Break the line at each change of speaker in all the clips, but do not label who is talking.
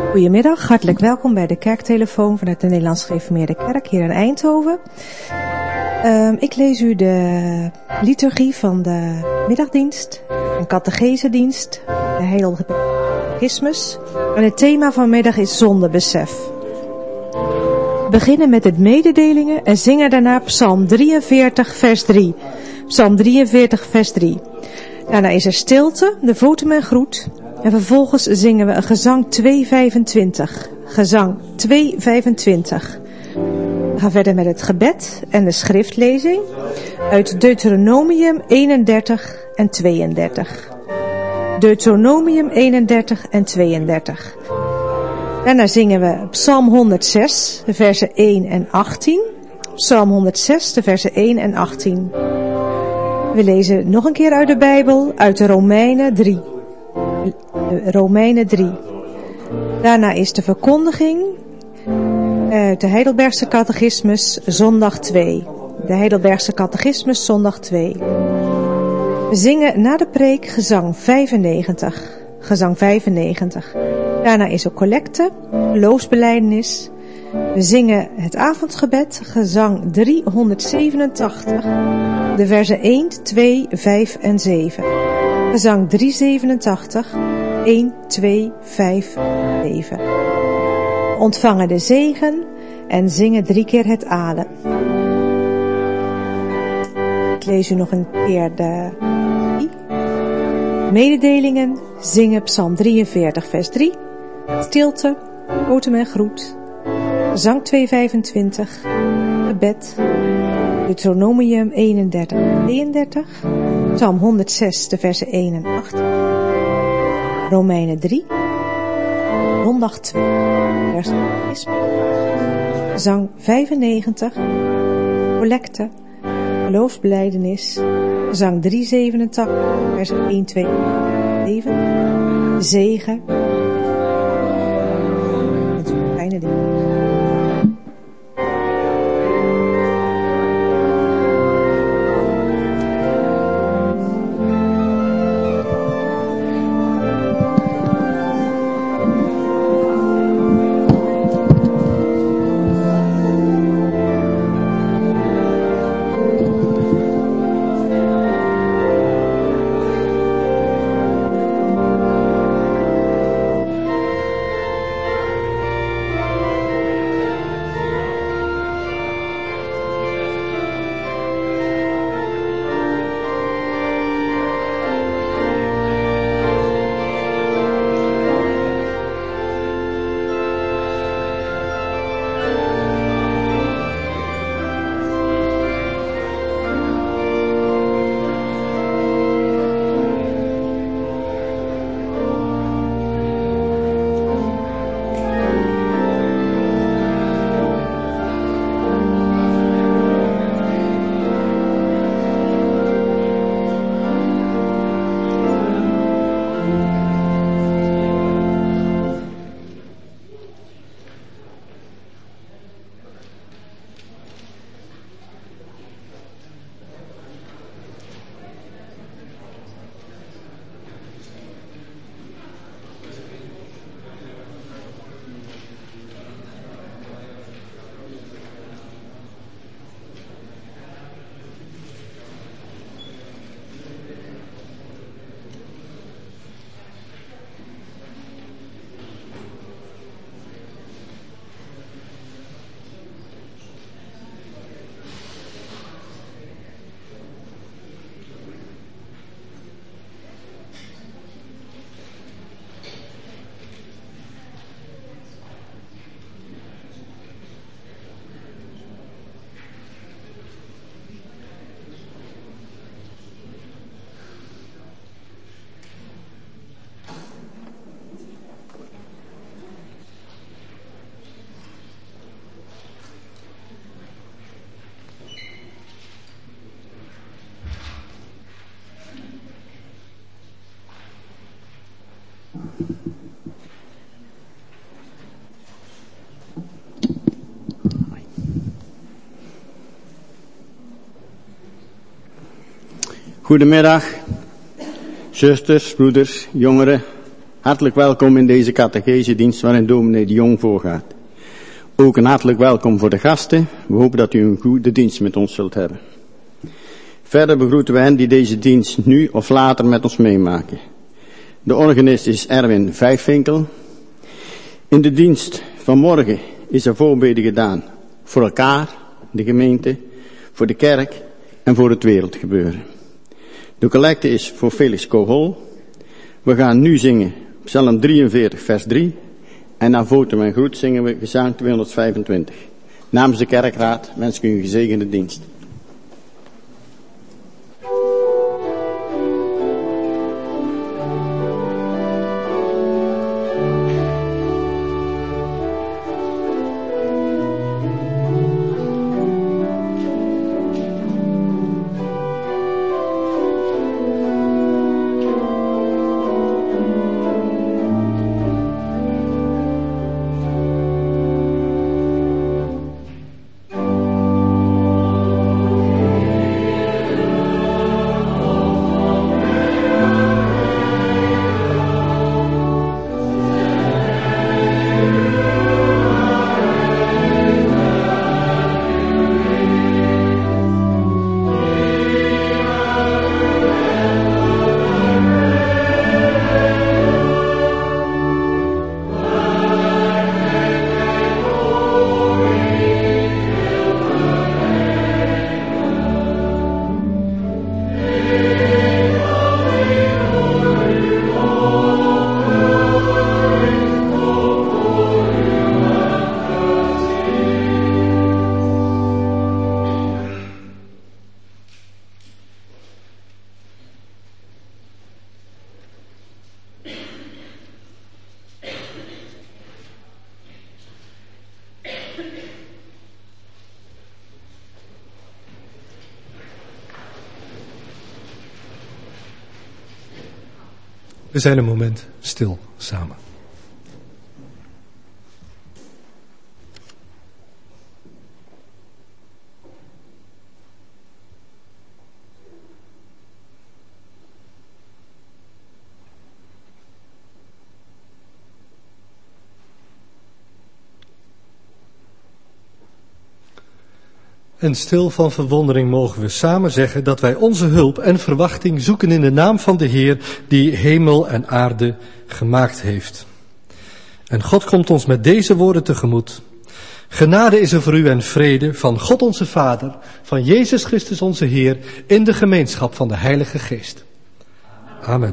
Goedemiddag, hartelijk welkom bij de kerktelefoon vanuit de Nederlands Gereformeerde Kerk hier in Eindhoven. Ik lees u de liturgie van de middagdienst, een catechesedienst, de Heilige Catechismus. En het thema van middag is zondebesef. We beginnen met het mededelingen en zingen daarna Psalm 43 vers 3. Psalm 43 vers 3. Daarna is er stilte, de votum en groet. En vervolgens zingen we een gezang 225. Gezang 225. We gaan verder met het gebed en de schriftlezing uit Deuteronomium 31 en 32. Deuteronomium 31 en 32. Daarna zingen we Psalm 106, de versen 1 en 18. Psalm 106, de versen 1 en 18. We lezen nog een keer uit de Bijbel, uit de Romeinen 3. Romeinen 3. Daarna is de verkondiging uit de Heidelbergse Catechismus, zondag 2. De Heidelbergse Catechismus, zondag 2. We zingen na de preek gezang 95. Gezang 95. Daarna is er collecte, geloofsbelijdenis. We zingen het avondgebed, gezang 387, de versen 1, 2, 5 en 7. Gezang 387, 1, 2, 5, 7. We ontvangen de zegen en zingen 3 keer het Ade. Ik lees u nog een keer de mededelingen. Zingen Psalm 43 vers 3. Stilte, votum en groet. Gezang 225, gebed, Deuteronomium 31 en 32, Psalm 106, de versen 1 en 8, Romeinen 3, zondag 2, vers 1, gezang 95, collecte, geloofsbelijdenis, gezang 387, vers 1, 2, 7, zegen, met fijne dingen.
Goedemiddag, zusters, broeders, jongeren, Hartelijk welkom in deze catechesedienst waarin dominee de Jong voorgaat. Ook een hartelijk welkom voor de gasten. We hopen dat u een goede dienst met ons zult hebben. Verder begroeten we hen die deze dienst nu of later met ons meemaken. De organist is Erwin Vijfvinkel. In de dienst van morgen is er voorbeden gedaan voor elkaar, de gemeente, voor de kerk en voor het wereldgebeuren. De collecte is voor Felix Kohol. We gaan nu zingen Psalm 43 vers 3 en na votum en groet zingen we gezang 225. Namens de kerkraad wens ik u een gezegende dienst.
We zijn een moment stil samen. En stil van verwondering mogen we samen zeggen dat wij onze hulp en verwachting zoeken in de naam van de Heer die hemel en aarde gemaakt heeft. En God komt ons met deze woorden tegemoet. Genade is er voor u en vrede van God onze Vader, van Jezus Christus onze Heer, in de gemeenschap van de Heilige Geest. Amen.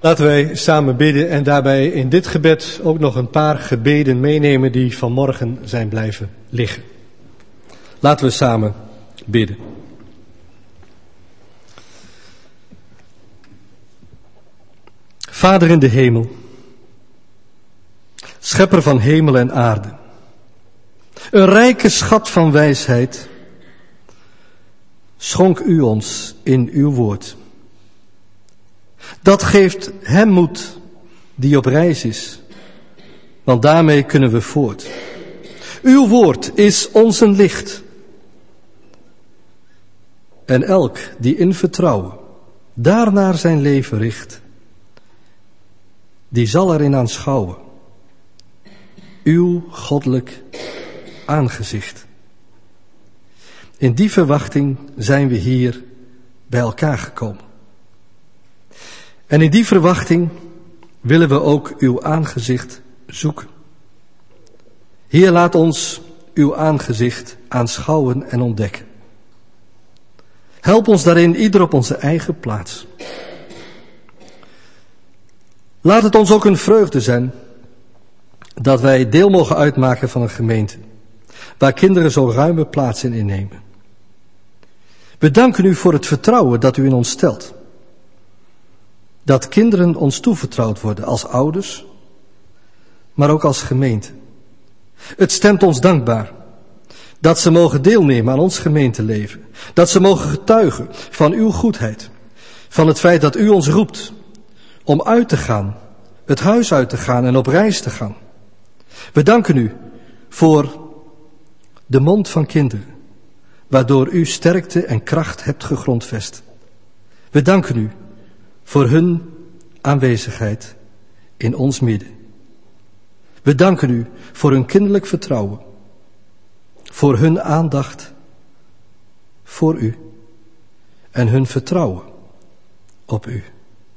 Laten wij samen bidden en daarbij in dit gebed ook nog een paar gebeden meenemen die vanmorgen zijn blijven liggen. Laten we samen bidden. Vader in de hemel, schepper van hemel en aarde, een rijke schat van wijsheid, schonk u ons in uw woord. Dat geeft hem moed die op reis is, want daarmee kunnen we voort. Uw woord is ons een licht. En elk die in vertrouwen daarnaar zijn leven richt, die zal erin aanschouwen uw goddelijk aangezicht. In die verwachting zijn we hier bij elkaar gekomen. En in die verwachting willen we ook uw aangezicht zoeken. Heer, laat ons uw aangezicht aanschouwen en ontdekken. Help ons daarin, ieder op onze eigen plaats. Laat het ons ook een vreugde zijn dat wij deel mogen uitmaken van een gemeente, waar kinderen zo ruime plaats in innemen. We danken u voor het vertrouwen dat u in ons stelt. Dat kinderen ons toevertrouwd worden als ouders, maar ook als gemeente. Het stemt ons dankbaar dat ze mogen deelnemen aan ons gemeenteleven. Dat ze mogen getuigen van uw goedheid. Van het feit dat u ons roept om uit te gaan, het huis uit te gaan en op reis te gaan. We danken u voor de mond van kinderen, waardoor u sterkte en kracht hebt gegrondvest. We danken u voor hun aanwezigheid in ons midden. We danken u voor hun kinderlijk vertrouwen, voor hun aandacht voor u en hun vertrouwen op u.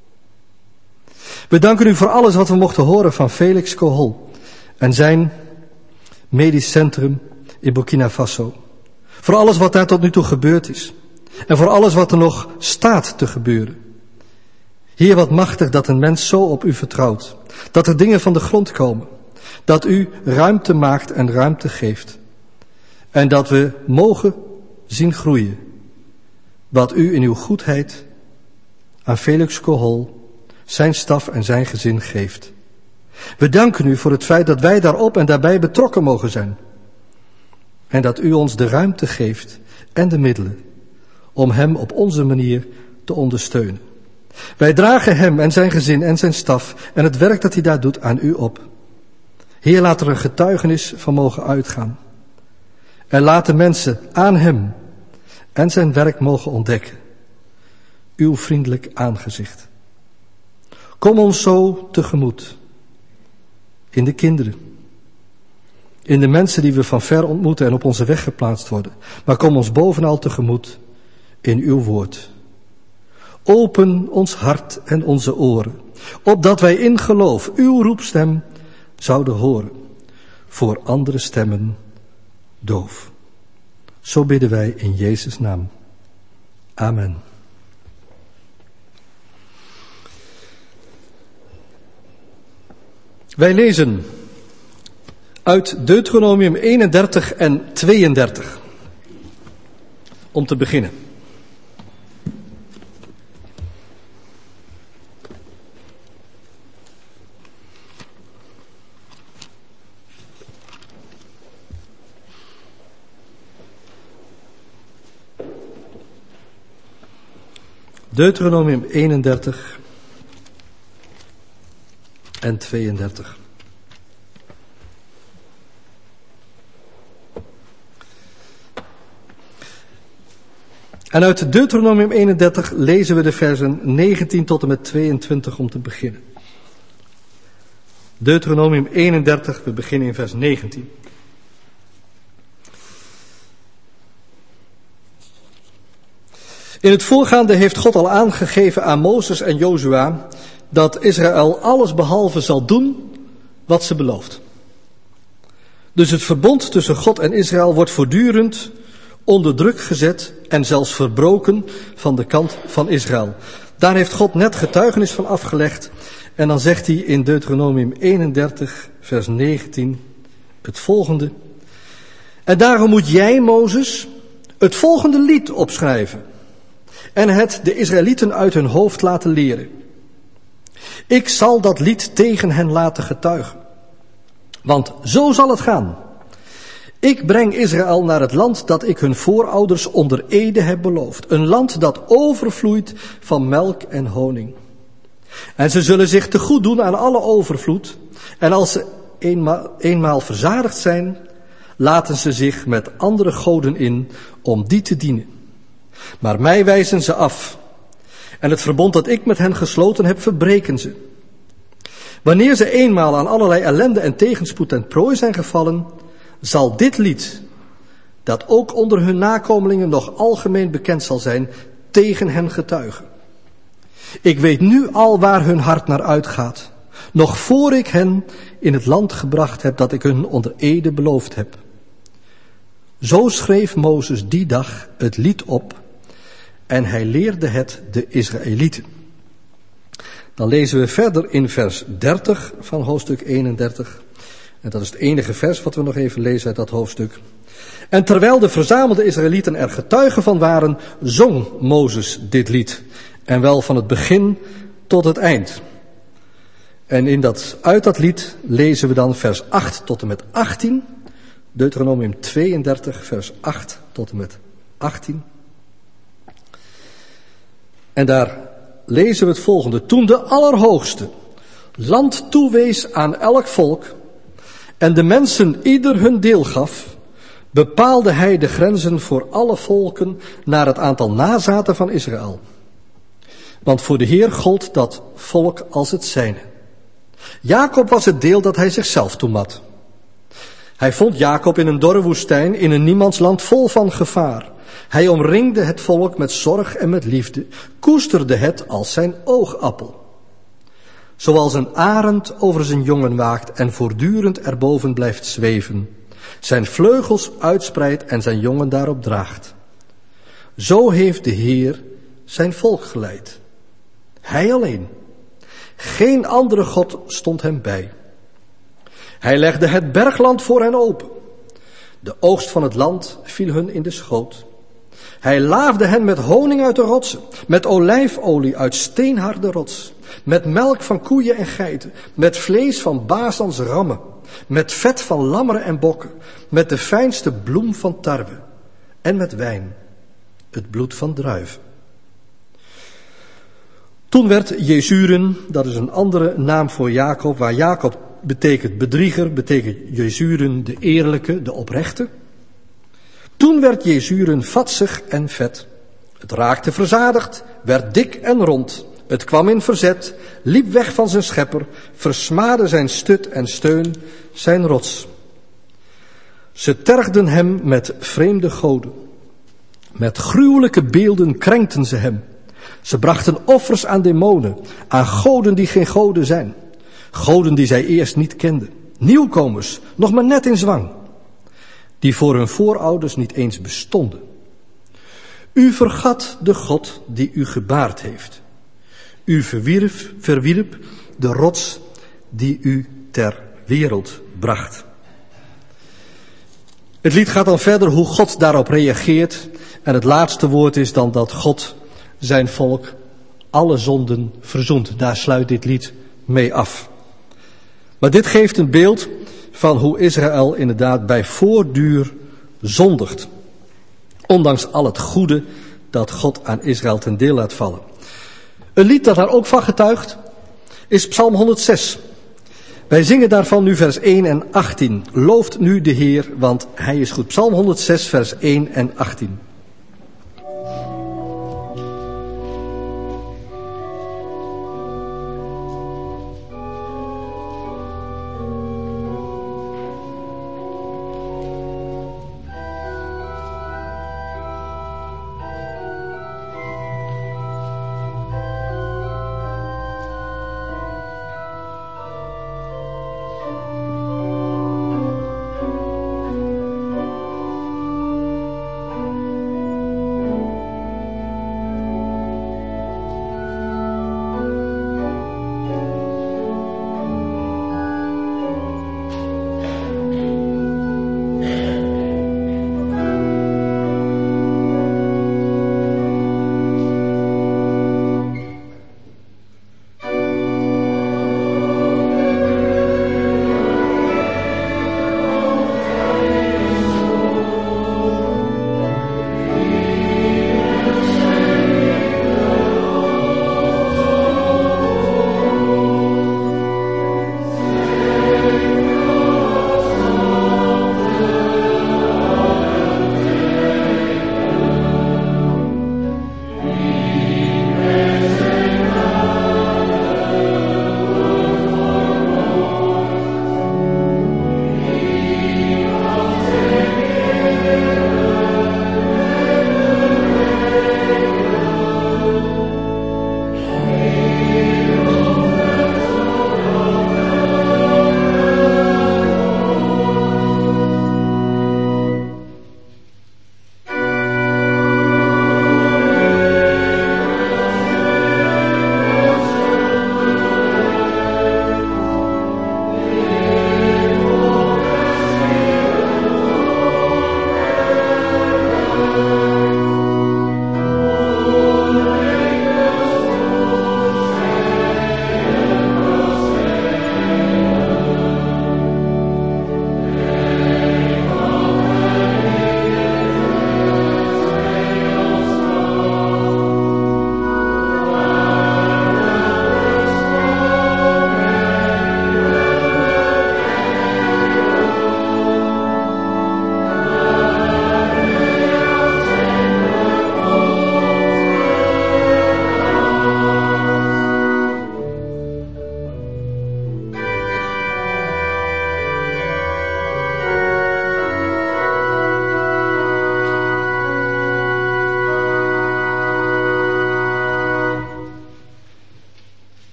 We danken u voor alles wat we mochten horen van Felix Kohol en zijn medisch centrum in Burkina Faso. Voor alles wat daar tot nu toe gebeurd is en voor alles wat er nog staat te gebeuren. Heer, wat machtig dat een mens zo op u vertrouwt, dat er dingen van de grond komen, dat u ruimte maakt en ruimte geeft en dat we mogen zien groeien wat u in uw goedheid aan Felix Kohol, zijn staf en zijn gezin geeft. We danken u voor het feit dat wij daarop en daarbij betrokken mogen zijn en dat u ons de ruimte geeft en de middelen om hem op onze manier te ondersteunen. Wij dragen hem en zijn gezin en zijn staf en het werk dat hij daar doet aan u op. Heer, laat er een getuigenis van mogen uitgaan. En laat de mensen aan hem en zijn werk mogen ontdekken. Uw vriendelijk aangezicht. Kom ons zo tegemoet. In de kinderen. In de mensen die we van ver ontmoeten en op onze weg geplaatst worden. Maar kom ons bovenal tegemoet in uw woord. Open ons hart en onze oren, opdat wij in geloof uw roepstem zouden horen, voor andere stemmen doof. Zo bidden wij in Jezus' naam. Amen. Wij lezen uit Deuteronomium 31 en 32. Om te beginnen. Deuteronomium 31 en 32. En uit Deuteronomium 31 lezen we de versen 19 tot en met 22 om te beginnen. Deuteronomium 31, we beginnen in vers 19. In het voorgaande heeft God al aangegeven aan Mozes en Jozua dat Israël alles behalve zal doen wat ze belooft. Dus het verbond tussen God en Israël wordt voortdurend onder druk gezet en zelfs verbroken van de kant van Israël. Daar heeft God net getuigenis van afgelegd. En dan zegt hij in Deuteronomium 31, vers 19, het volgende. En daarom moet jij, Mozes, het volgende lied opschrijven. En het de Israëlieten uit hun hoofd laten leren. Ik zal dat lied tegen hen laten getuigen. Want zo zal het gaan. Ik breng Israël naar het land dat ik hun voorouders onder ede heb beloofd. Een land dat overvloeit van melk en honing. En ze zullen zich te goed doen aan alle overvloed. En als ze eenmaal verzadigd zijn, laten ze zich met andere goden in om die te dienen. Maar mij wijzen ze af. En het verbond dat ik met hen gesloten heb, verbreken ze. Wanneer ze eenmaal aan allerlei ellende en tegenspoed en prooi zijn gevallen, zal dit lied, dat ook onder hun nakomelingen nog algemeen bekend zal zijn, tegen hen getuigen. Ik weet nu al waar hun hart naar uitgaat, nog voor ik hen in het land gebracht heb dat ik hun onder ede beloofd heb. Zo schreef Mozes die dag het lied op en hij leerde het de Israëlieten. Dan lezen we verder in vers 30 van hoofdstuk 31. En dat is het enige vers wat we nog even lezen uit dat hoofdstuk. En terwijl de verzamelde Israëlieten er getuigen van waren, zong Mozes dit lied. En wel van het begin tot het eind. En uit dat lied lezen we dan vers 8 tot en met 18. Deuteronomium 32, vers 8 tot en met 18. En daar lezen we het volgende. Toen de Allerhoogste land toewees aan elk volk en de mensen ieder hun deel gaf, bepaalde hij de grenzen voor alle volken naar het aantal nazaten van Israël. Want voor de Heer gold dat volk als het zijne. Jacob was het deel dat hij zichzelf toemat. Hij vond Jacob in een dorre woestijn, in een niemandsland vol van gevaar. Hij omringde het volk met zorg en met liefde, koesterde het als zijn oogappel. Zoals een arend over zijn jongen waakt en voortdurend erboven blijft zweven, zijn vleugels uitspreidt en zijn jongen daarop draagt. Zo heeft de Heer zijn volk geleid. Hij alleen. Geen andere God stond hem bij. Hij legde het bergland voor hen open. De oogst van het land viel hun in de schoot. Hij laafde hen met honing uit de rotsen, met olijfolie uit steenharde rots, met melk van koeien en geiten, met vlees van Basans rammen, met vet van lammeren en bokken, met de fijnste bloem van tarwe en met wijn, het bloed van druiven. Toen werd Jezuren, dat is een andere naam voor Jacob, waar Jacob betekent bedrieger, betekent Jezuren de eerlijke, de oprechte. Toen werd Jezuren vatsig en vet. Het raakte verzadigd, werd dik en rond. Het kwam in verzet, liep weg van zijn schepper, versmaadde zijn stut en steun, zijn rots. Ze tergden hem met vreemde goden. Met gruwelijke beelden krenkten ze hem. Ze brachten offers aan demonen, aan goden die geen goden zijn. Goden die zij eerst niet kenden. Nieuwkomers, nog maar net in zwang. Die voor hun voorouders niet eens bestonden. U vergat de God die u gebaard heeft. U verwierp de rots die u ter wereld bracht. Het lied gaat dan verder hoe God daarop reageert. En het laatste woord is dan dat God zijn volk alle zonden verzoent. Daar sluit dit lied mee af. Maar dit geeft een beeld van hoe Israël inderdaad bij voortduur zondigt. Ondanks al het goede dat God aan Israël ten deel laat vallen. Een lied dat daar ook van getuigt is Psalm 106. Wij zingen daarvan nu vers 1 en 18. Looft nu de Heer, want hij is goed. Psalm 106 vers 1 en 18.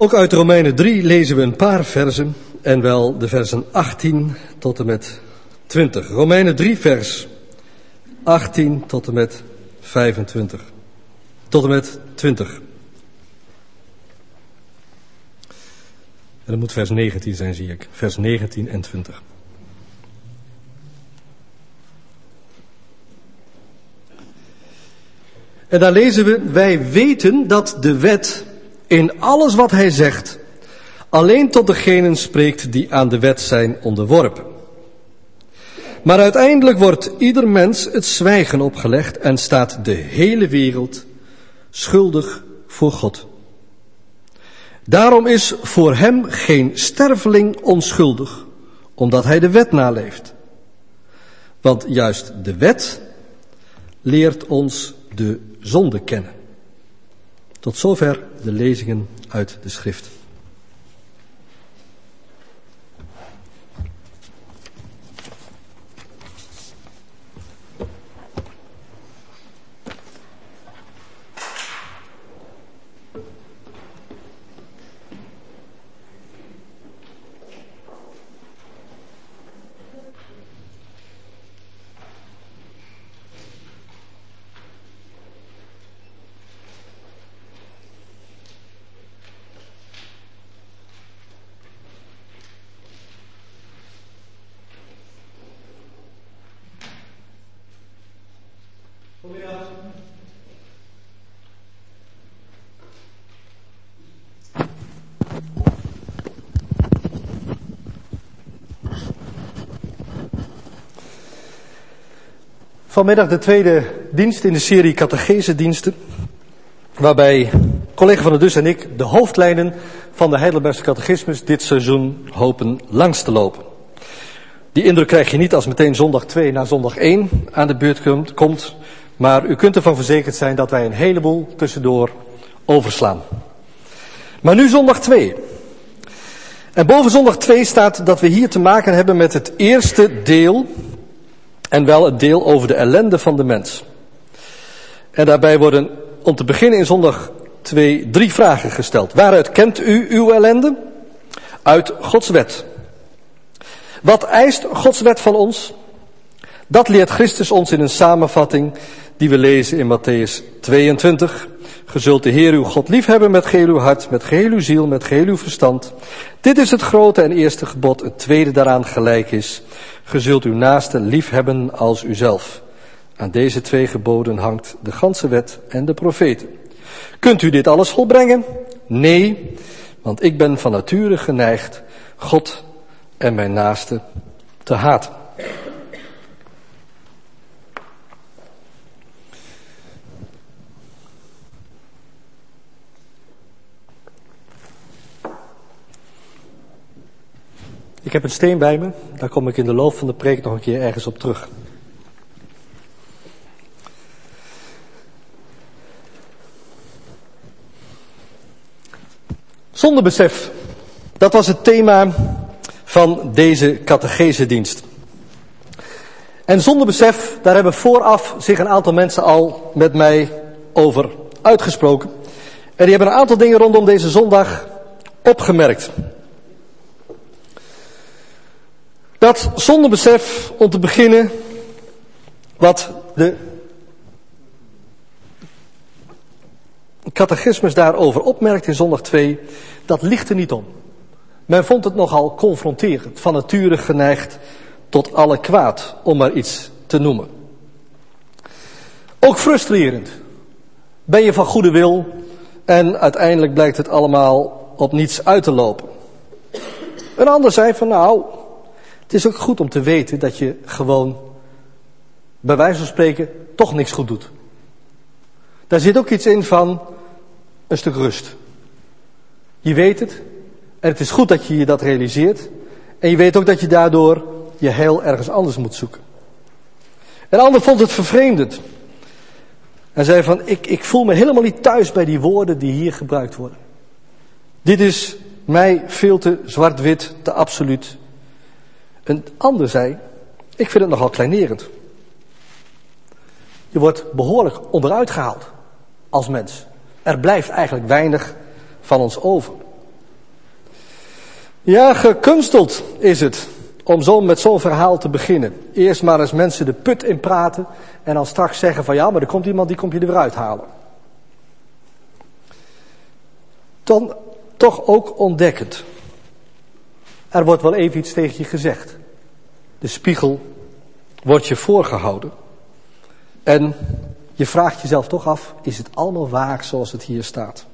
Ook uit Romeinen 3 lezen we een paar versen, en wel de versen 18 tot en met 20. Romeinen 3 vers 18 tot en met 25. Tot en met 20. En dat moet vers 19 zijn, zie ik. Vers 19 en 20. En daar lezen we: wij weten dat de wet in alles wat hij zegt alleen tot degenen spreekt die aan de wet zijn onderworpen. Maar uiteindelijk wordt ieder mens het zwijgen opgelegd en staat de hele wereld schuldig voor God. Daarom is voor hem geen sterveling onschuldig, omdat hij de wet naleeft. Want juist de wet leert ons de zonde kennen. Tot zover de lezingen uit de schrift. Vanmiddag de tweede dienst in de serie catechesediensten, waarbij collega van der Dus en ik de hoofdlijnen van de Heidelbergse catechismus dit seizoen hopen langs te lopen. Die indruk krijg je niet als meteen zondag 2 naar zondag 1 aan de beurt komt, maar u kunt ervan verzekerd zijn dat wij een heleboel tussendoor overslaan. Maar nu zondag 2. En boven zondag 2 staat dat we hier te maken hebben met het eerste deel, en wel het deel over de ellende van de mens. En daarbij worden, om te beginnen in zondag 2, 3 vragen gesteld. Waaruit kent u uw ellende? Uit Gods wet. Wat eist Gods wet van ons? Dat leert Christus ons in een samenvatting die we lezen in Mattheüs 22. Ge zult de Heer uw God liefhebben met geheel uw hart, met geheel uw ziel, met geheel uw verstand. Dit is het grote en eerste gebod. Het tweede daaraan gelijk is: ge zult uw naaste liefhebben als uzelf. Aan deze 2 geboden hangt de ganse wet en de profeten. Kunt u dit alles volbrengen? Nee, want ik ben van nature geneigd God en mijn naaste te haten. Ik heb een steen bij me, daar kom ik in de loop van de preek nog een keer ergens op terug. Zondebesef, dat was het thema van deze catechesedienst. En zondebesef, daar hebben vooraf zich een aantal mensen al met mij over uitgesproken. En die hebben een aantal dingen rondom deze zondag opgemerkt. Dat zondebesef, om te beginnen, wat de catechismus daarover opmerkt in zondag 2, dat ligt er niet om. Men vond het nogal confronterend, van nature geneigd tot alle kwaad, om maar iets te noemen. Ook frustrerend. Ben je van goede wil en uiteindelijk blijkt het allemaal op niets uit te lopen. Een ander zei van het is ook goed om te weten dat je gewoon, bij wijze van spreken, toch niks goed doet. Daar zit ook iets in van een stuk rust. Je weet het, en het is goed dat je je dat realiseert. En je weet ook dat je daardoor je heil ergens anders moet zoeken. Een ander vond het vervreemdend. En zei van, ik voel me helemaal niet thuis bij die woorden die hier gebruikt worden. Dit is mij veel te zwart-wit, te absoluut. Een ander zei, ik vind het nogal kleinerend. Je wordt behoorlijk onderuit gehaald als mens. Er blijft eigenlijk weinig van ons over. Ja, gekunsteld is het om zo met zo'n verhaal te beginnen. Eerst maar eens mensen de put in praten en dan straks zeggen van ja, maar er komt iemand die komt je er weer uithalen. Dan toch ook ontdekkend. Er wordt wel even iets tegen je gezegd. De spiegel wordt je voorgehouden. En je vraagt jezelf toch af, is het allemaal waar zoals het hier staat?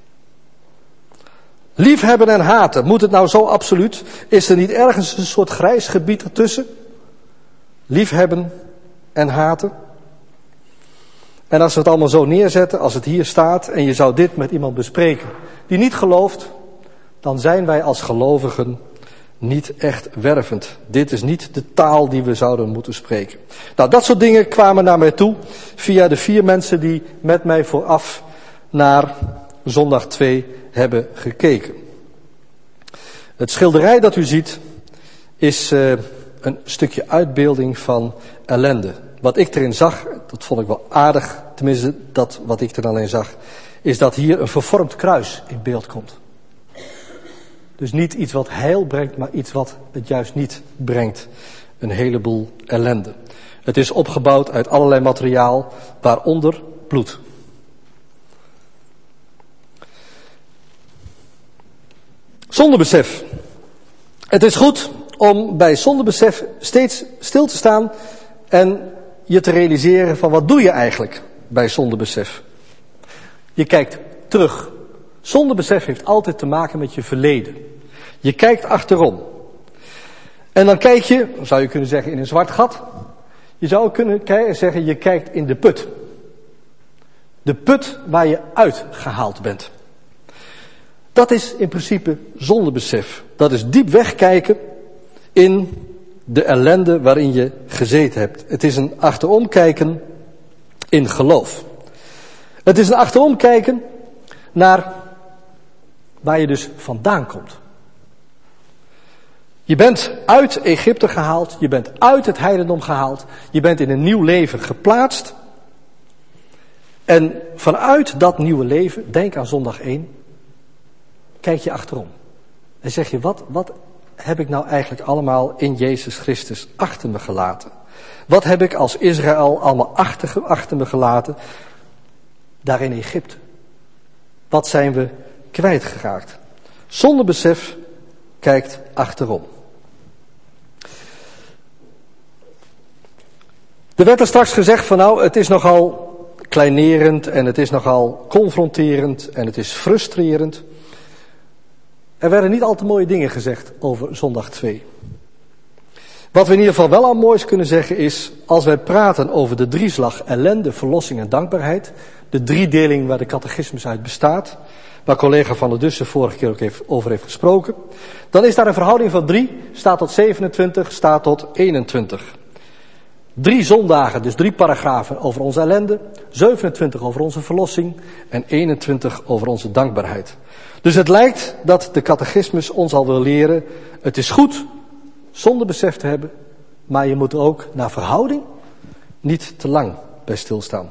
Liefhebben en haten, moet het nou zo absoluut? Is er niet ergens een soort grijs gebied ertussen? Liefhebben en haten? En als we het allemaal zo neerzetten, als het hier staat en je zou dit met iemand bespreken die niet gelooft, dan zijn wij als gelovigen niet echt wervend. Dit is niet de taal die we zouden moeten spreken. Nou, dat soort dingen kwamen naar mij toe via de 4 mensen die met mij vooraf naar zondag 2 hebben gekeken. Het schilderij dat u ziet is een stukje uitbeelding van ellende. Wat ik erin zag, dat vond ik wel aardig, tenminste dat wat ik er alleen zag, is dat hier een vervormd kruis in beeld komt. Dus niet iets wat heil brengt, maar iets wat het juist niet brengt. Een heleboel ellende. Het is opgebouwd uit allerlei materiaal, waaronder bloed. Zondebesef. Het is goed om bij zondebesef steeds stil te staan en je te realiseren van wat doe je eigenlijk bij zondebesef. Je kijkt terug. Zondebesef heeft altijd te maken met je verleden. Je kijkt achterom. En dan kijk je, zou je kunnen zeggen, in een zwart gat. Je zou kunnen zeggen, je kijkt in de put. De put waar je uitgehaald bent. Dat is in principe zondebesef. Dat is diep wegkijken in de ellende waarin je gezeten hebt. Het is een achteromkijken in geloof. Het is een achteromkijken naar waar je dus vandaan komt. Je bent uit Egypte gehaald, je bent uit het heidendom gehaald, je bent in een nieuw leven geplaatst. En vanuit dat nieuwe leven, denk aan zondag 1, kijk je achterom. En zeg je, wat heb ik nou eigenlijk allemaal in Jezus Christus achter me gelaten? Wat heb ik als Israël allemaal achter me gelaten daar in Egypte? Wat zijn we kwijtgeraakt? Zonder besef kijkt achterom. Er werd er straks gezegd van nou, het is nogal kleinerend en het is nogal confronterend en het is frustrerend. Er werden niet al te mooie dingen gezegd over zondag 2. Wat we in ieder geval wel al moois kunnen zeggen is, als wij praten over de drieslag ellende, verlossing en dankbaarheid, de driedeling waar de catechismus uit bestaat, waar collega Van der Dussen vorige keer ook over heeft gesproken, dan is daar een verhouding van 3, staat tot 27, staat tot 21. 3 zondagen, dus 3 paragrafen over onze ellende, 27 over onze verlossing en 21 over onze dankbaarheid. Dus het lijkt dat de catechismus ons al wil leren, het is goed zonder besef te hebben, maar je moet er ook naar verhouding niet te lang bij stilstaan.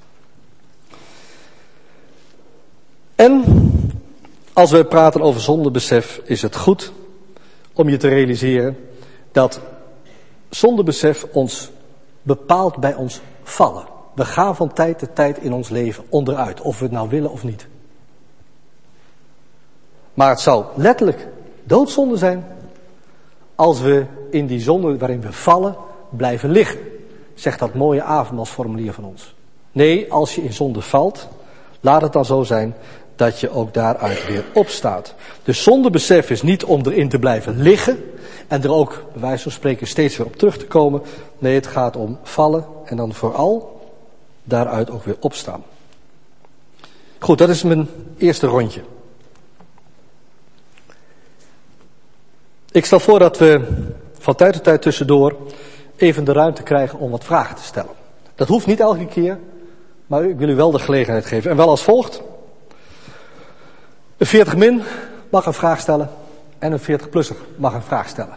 En als we praten over zondebesef is het goed om je te realiseren dat zondebesef ons bepaalt bij ons vallen. We gaan van tijd tot tijd in ons leven onderuit, of we het nou willen of niet. Maar het zou letterlijk doodzonde zijn als we in die zonde waarin we vallen blijven liggen. Zegt dat mooie avondmaalsformulier van ons. Nee, als je in zonde valt, laat het dan zo zijn dat je ook daaruit weer opstaat. Dus zondebesef is niet om erin te blijven liggen en er ook, bij wijze van spreken, steeds weer op terug te komen. Nee, het gaat om vallen en dan vooral daaruit ook weer opstaan. Goed, dat is mijn eerste rondje. Ik stel voor dat we van tijd tot tijd tussendoor even de ruimte krijgen om wat vragen te stellen. Dat hoeft niet elke keer, maar ik wil u wel de gelegenheid geven. En wel als volgt. Een 40 min mag een vraag stellen en een 40-plusser mag een vraag stellen.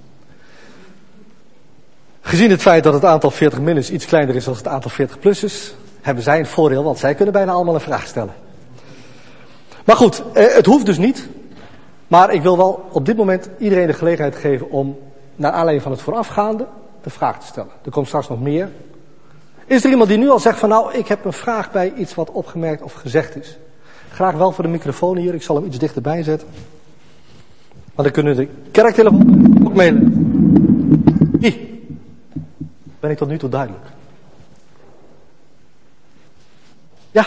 Gezien het feit dat het aantal 40 minners iets kleiner is dan het aantal 40-plussers, hebben zij een voordeel, want zij kunnen bijna allemaal een vraag stellen. Maar goed, het hoeft dus niet. Maar ik wil wel op dit moment iedereen de gelegenheid geven om, naar aanleiding van het voorafgaande, de vraag te stellen. Er komt straks nog meer. Is er iemand die nu al zegt van nou, ik heb een vraag bij iets wat opgemerkt of gezegd is? Graag wel voor de microfoon hier, ik zal hem iets dichterbij zetten. Maar dan kunnen de kerktelefoon ook mailen. Wie? Ben ik tot nu toe duidelijk? Ja?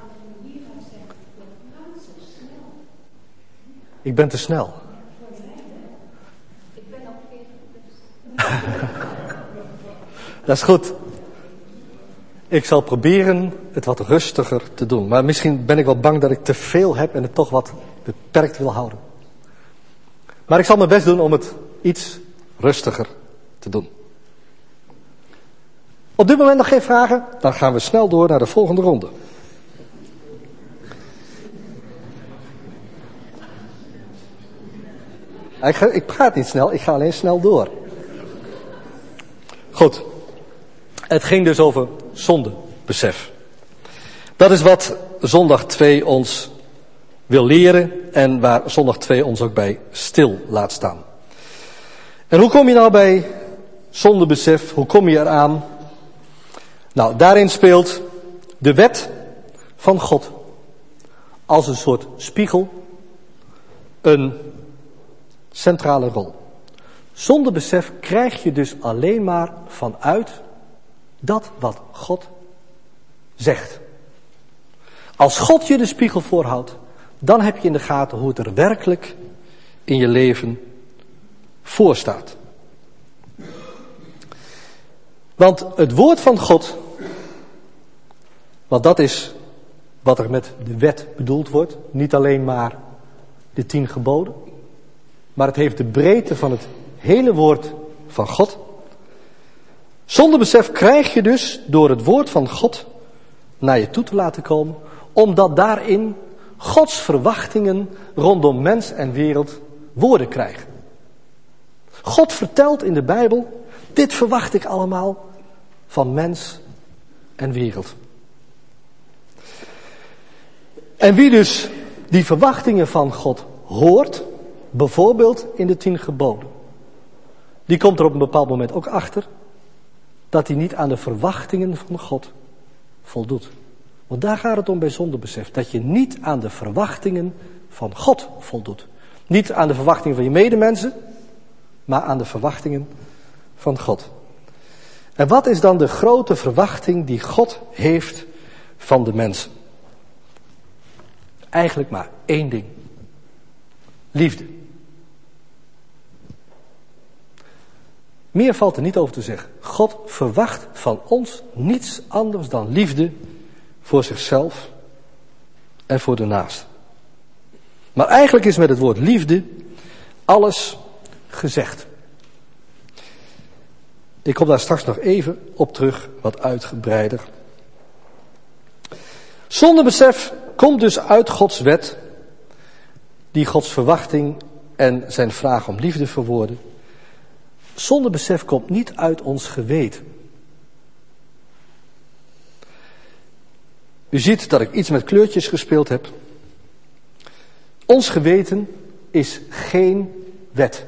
Ik ben te snel. Dat is goed. Ik zal proberen het wat rustiger te doen. Maar misschien ben ik wel bang dat ik te veel heb en het toch wat beperkt wil houden. Maar ik zal mijn best doen om het iets rustiger te doen. Op dit moment nog geen vragen? Dan gaan we snel door naar de volgende ronde. Ik praat niet snel, ik ga alleen snel door. Goed. Het ging dus over zondebesef. Dat is wat zondag 2 ons wil leren en waar zondag 2 ons ook bij stil laat staan. En hoe kom je nou bij zondebesef? Hoe kom je eraan? Nou, daarin speelt de wet van God als een soort spiegel een centrale rol. Zondebesef krijg je dus alleen maar vanuit dat wat God zegt. Als God je de spiegel voorhoudt, dan heb je in de gaten hoe het er werkelijk in je leven voor staat. Want het woord van God, want dat is wat er met de wet bedoeld wordt, niet alleen maar de 10 geboden, maar het heeft de breedte van het hele woord van God. Zondebesef krijg je dus door het woord van God naar je toe te laten komen, omdat daarin Gods verwachtingen rondom mens en wereld woorden krijgen. God vertelt in de Bijbel, dit verwacht ik allemaal van mens en wereld. En wie dus die verwachtingen van God hoort, bijvoorbeeld in de 10 geboden, die komt er op een bepaald moment ook achter dat hij niet aan de verwachtingen van God voldoet. Want daar gaat het om bij zondebesef. Dat je niet aan de verwachtingen van God voldoet. Niet aan de verwachtingen van je medemensen, maar aan de verwachtingen van God. En wat is dan de grote verwachting die God heeft van de mensen? Eigenlijk maar 1 ding. Liefde. Meer valt er niet over te zeggen. God verwacht van ons niets anders dan liefde voor zichzelf en voor de naaste. Maar eigenlijk is met het woord liefde alles gezegd. Ik kom daar straks nog even op terug, wat uitgebreider. Zondebesef komt dus uit Gods wet, die Gods verwachting en zijn vraag om liefde verwoorden. Zondebesef komt niet uit ons geweten. U ziet dat ik iets met kleurtjes gespeeld heb. Ons geweten is geen wet.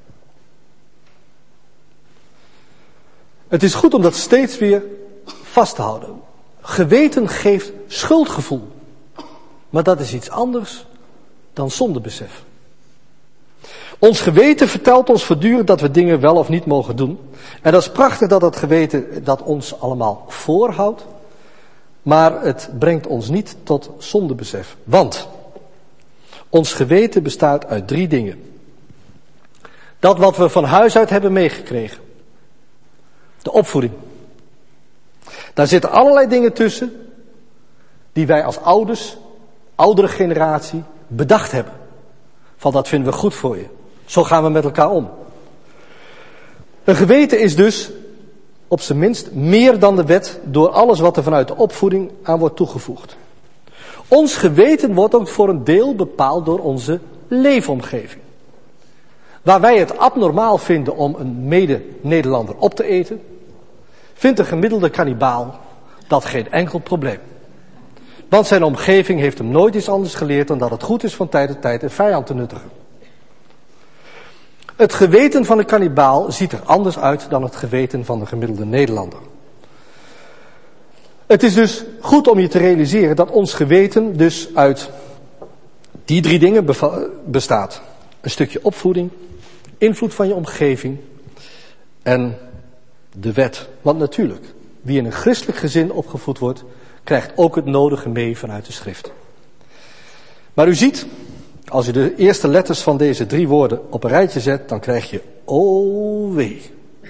Het is goed om dat steeds weer vast te houden. Geweten geeft schuldgevoel. Maar dat is iets anders dan zondebesef. Ons geweten vertelt ons voortdurend dat we dingen wel of niet mogen doen. En dat is prachtig dat het geweten dat ons allemaal voorhoudt. Maar het brengt ons niet tot zondebesef. Want ons geweten bestaat uit 3 dingen. Dat wat we van huis uit hebben meegekregen. De opvoeding. Daar zitten allerlei dingen tussen die wij als ouders, oudere generatie, bedacht hebben. Van dat vinden we goed voor je. Zo gaan we met elkaar om. Een geweten is dus op zijn minst meer dan de wet door alles wat er vanuit de opvoeding aan wordt toegevoegd. Ons geweten wordt ook voor een deel bepaald door onze leefomgeving. Waar wij het abnormaal vinden om een mede-Nederlander op te eten, vindt een gemiddelde kannibaal dat geen enkel probleem. Want zijn omgeving heeft hem nooit iets anders geleerd dan dat het goed is van tijd tot tijd een vijand te nuttigen. Het geweten van een kannibaal ziet er anders uit dan het geweten van de gemiddelde Nederlander. Het is dus goed om je te realiseren dat ons geweten dus uit die 3 dingen bestaat. Een stukje opvoeding, invloed van je omgeving en de wet. Want natuurlijk, wie in een christelijk gezin opgevoed wordt, krijgt ook het nodige mee vanuit de schrift. Maar u ziet, als je de eerste letters van deze 3 woorden op een rijtje zet, dan krijg je o wee.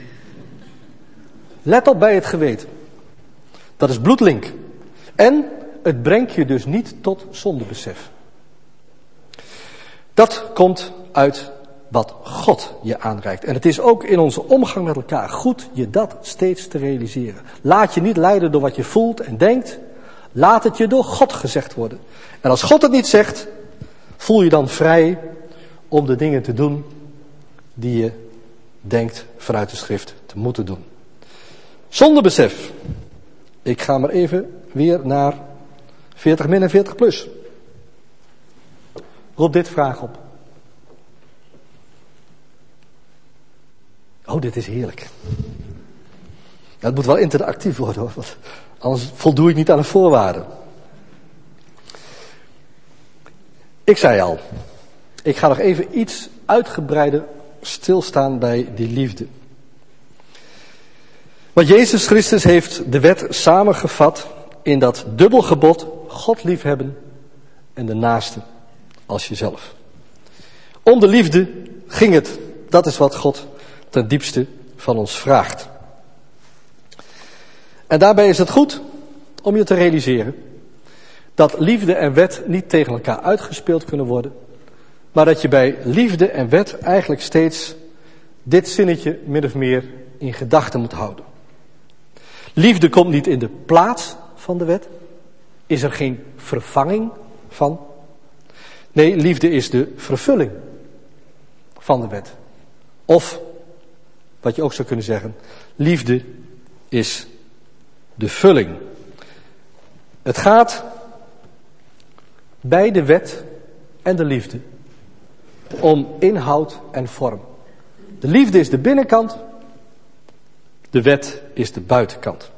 Let op bij het geweten. Dat is bloedlink. En het brengt je dus niet tot zondebesef. Dat komt uit wat God je aanreikt. En het is ook in onze omgang met elkaar goed je dat steeds te realiseren. Laat je niet leiden door wat je voelt en denkt. Laat het je door God gezegd worden. En als God het niet zegt, voel je dan vrij om de dingen te doen die je denkt vanuit de schrift te moeten doen. Zondebesef. Ik ga maar even weer naar 40 min en 40 plus. Roep dit vraag op. Oh, dit is heerlijk. Ja, het moet wel interactief worden hoor, want anders voldoe ik niet aan de voorwaarden. Ik zei al, ik ga nog even iets uitgebreider stilstaan bij die liefde. Want Jezus Christus heeft de wet samengevat in dat dubbelgebod, God liefhebben en de naaste als jezelf. Om de liefde ging het. Dat is wat God ten diepste van ons vraagt. En daarbij is het goed om je te realiseren dat liefde en wet niet tegen elkaar uitgespeeld kunnen worden, maar dat je bij liefde en wet eigenlijk steeds dit zinnetje min of meer in gedachten moet houden. Liefde komt niet in de plaats van de wet, is er geen vervanging van. Nee, liefde is de vervulling van de wet. Of, wat je ook zou kunnen zeggen, liefde is de vulling. Het gaat bij de wet en de liefde om inhoud en vorm. De liefde is de binnenkant, de wet is de buitenkant.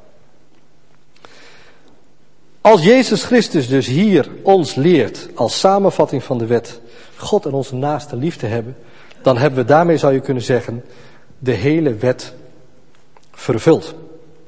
Als Jezus Christus dus hier ons leert als samenvatting van de wet God en onze naaste lief te hebben, dan hebben we daarmee, zou je kunnen zeggen, de hele wet vervuld.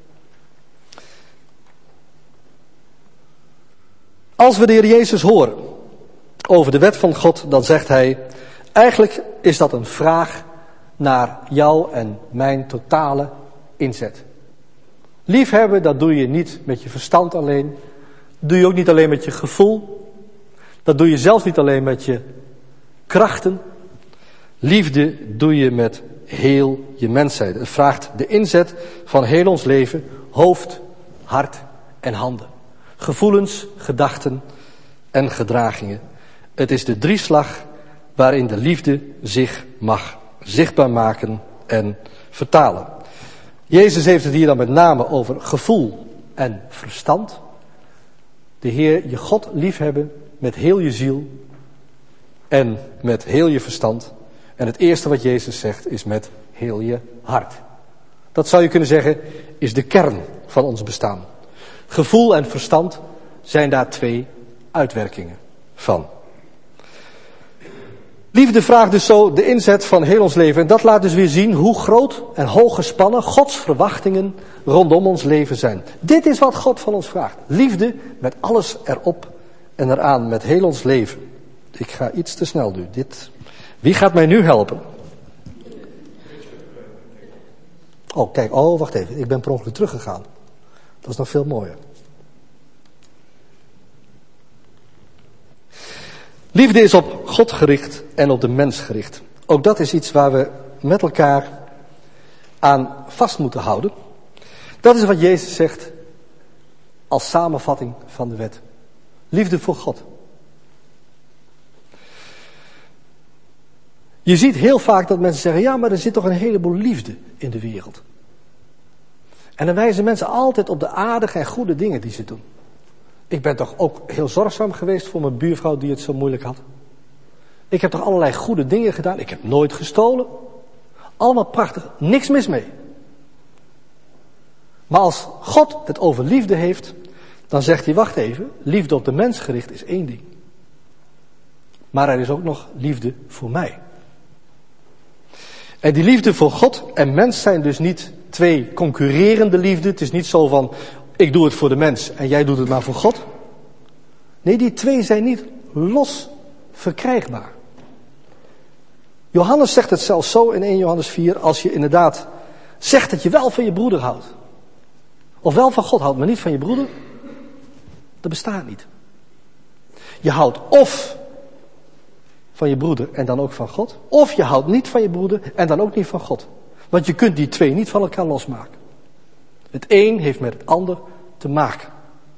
Als we de Heer Jezus horen over de wet van God, dan zegt hij, eigenlijk is dat een vraag naar jou en mijn totale inzet. Liefhebben, dat doe je niet met je verstand alleen. Dat doe je ook niet alleen met je gevoel. Dat doe je zelfs niet alleen met je krachten. Liefde doe je met heel je mensheid. Het vraagt de inzet van heel ons leven, hoofd, hart en handen. Gevoelens, gedachten en gedragingen. Het is de drieslag waarin de liefde zich mag zichtbaar maken en vertalen. Jezus heeft het hier dan met name over gevoel en verstand. De Heer, je God liefhebben met heel je ziel en met heel je verstand. En het eerste wat Jezus zegt is met heel je hart. Dat zou je kunnen zeggen is de kern van ons bestaan. Gevoel en verstand zijn daar twee uitwerkingen van. Liefde vraagt dus zo de inzet van heel ons leven. En dat laat dus weer zien hoe groot en hoog gespannen Gods verwachtingen rondom ons leven zijn. Dit is wat God van ons vraagt. Liefde met alles erop en eraan, met heel ons leven. Ik ga iets te snel nu. Wie gaat mij nu helpen? Oh, kijk, wacht even. Ik ben per ongeluk teruggegaan. Dat is nog veel mooier. Liefde is op God gericht en op de mens gericht. Ook dat is iets waar we met elkaar aan vast moeten houden. Dat is wat Jezus zegt als samenvatting van de wet. Liefde voor God. Je ziet heel vaak dat mensen zeggen, ja, maar er zit toch een heleboel liefde in de wereld. En dan wijzen mensen altijd op de aardige en goede dingen die ze doen. Ik ben toch ook heel zorgzaam geweest voor mijn buurvrouw die het zo moeilijk had. Ik heb toch allerlei goede dingen gedaan. Ik heb nooit gestolen. Allemaal prachtig, niks mis mee. Maar als God het over liefde heeft, dan zegt hij, wacht even, liefde op de mens gericht is één ding. Maar er is ook nog liefde voor mij. En die liefde voor God en mens zijn dus niet twee concurrerende liefden. Het is niet zo van, ik doe het voor de mens en jij doet het maar voor God. Nee, die twee zijn niet los verkrijgbaar. Johannes zegt het zelfs zo in 1 Johannes 4, als je inderdaad zegt dat je wel van je broeder houdt. Of wel van God houdt, maar niet van je broeder. Dat bestaat niet. Je houdt of van je broeder en dan ook van God. Of je houdt niet van je broeder en dan ook niet van God. Want je kunt die twee niet van elkaar losmaken. Het een heeft met het ander te maken.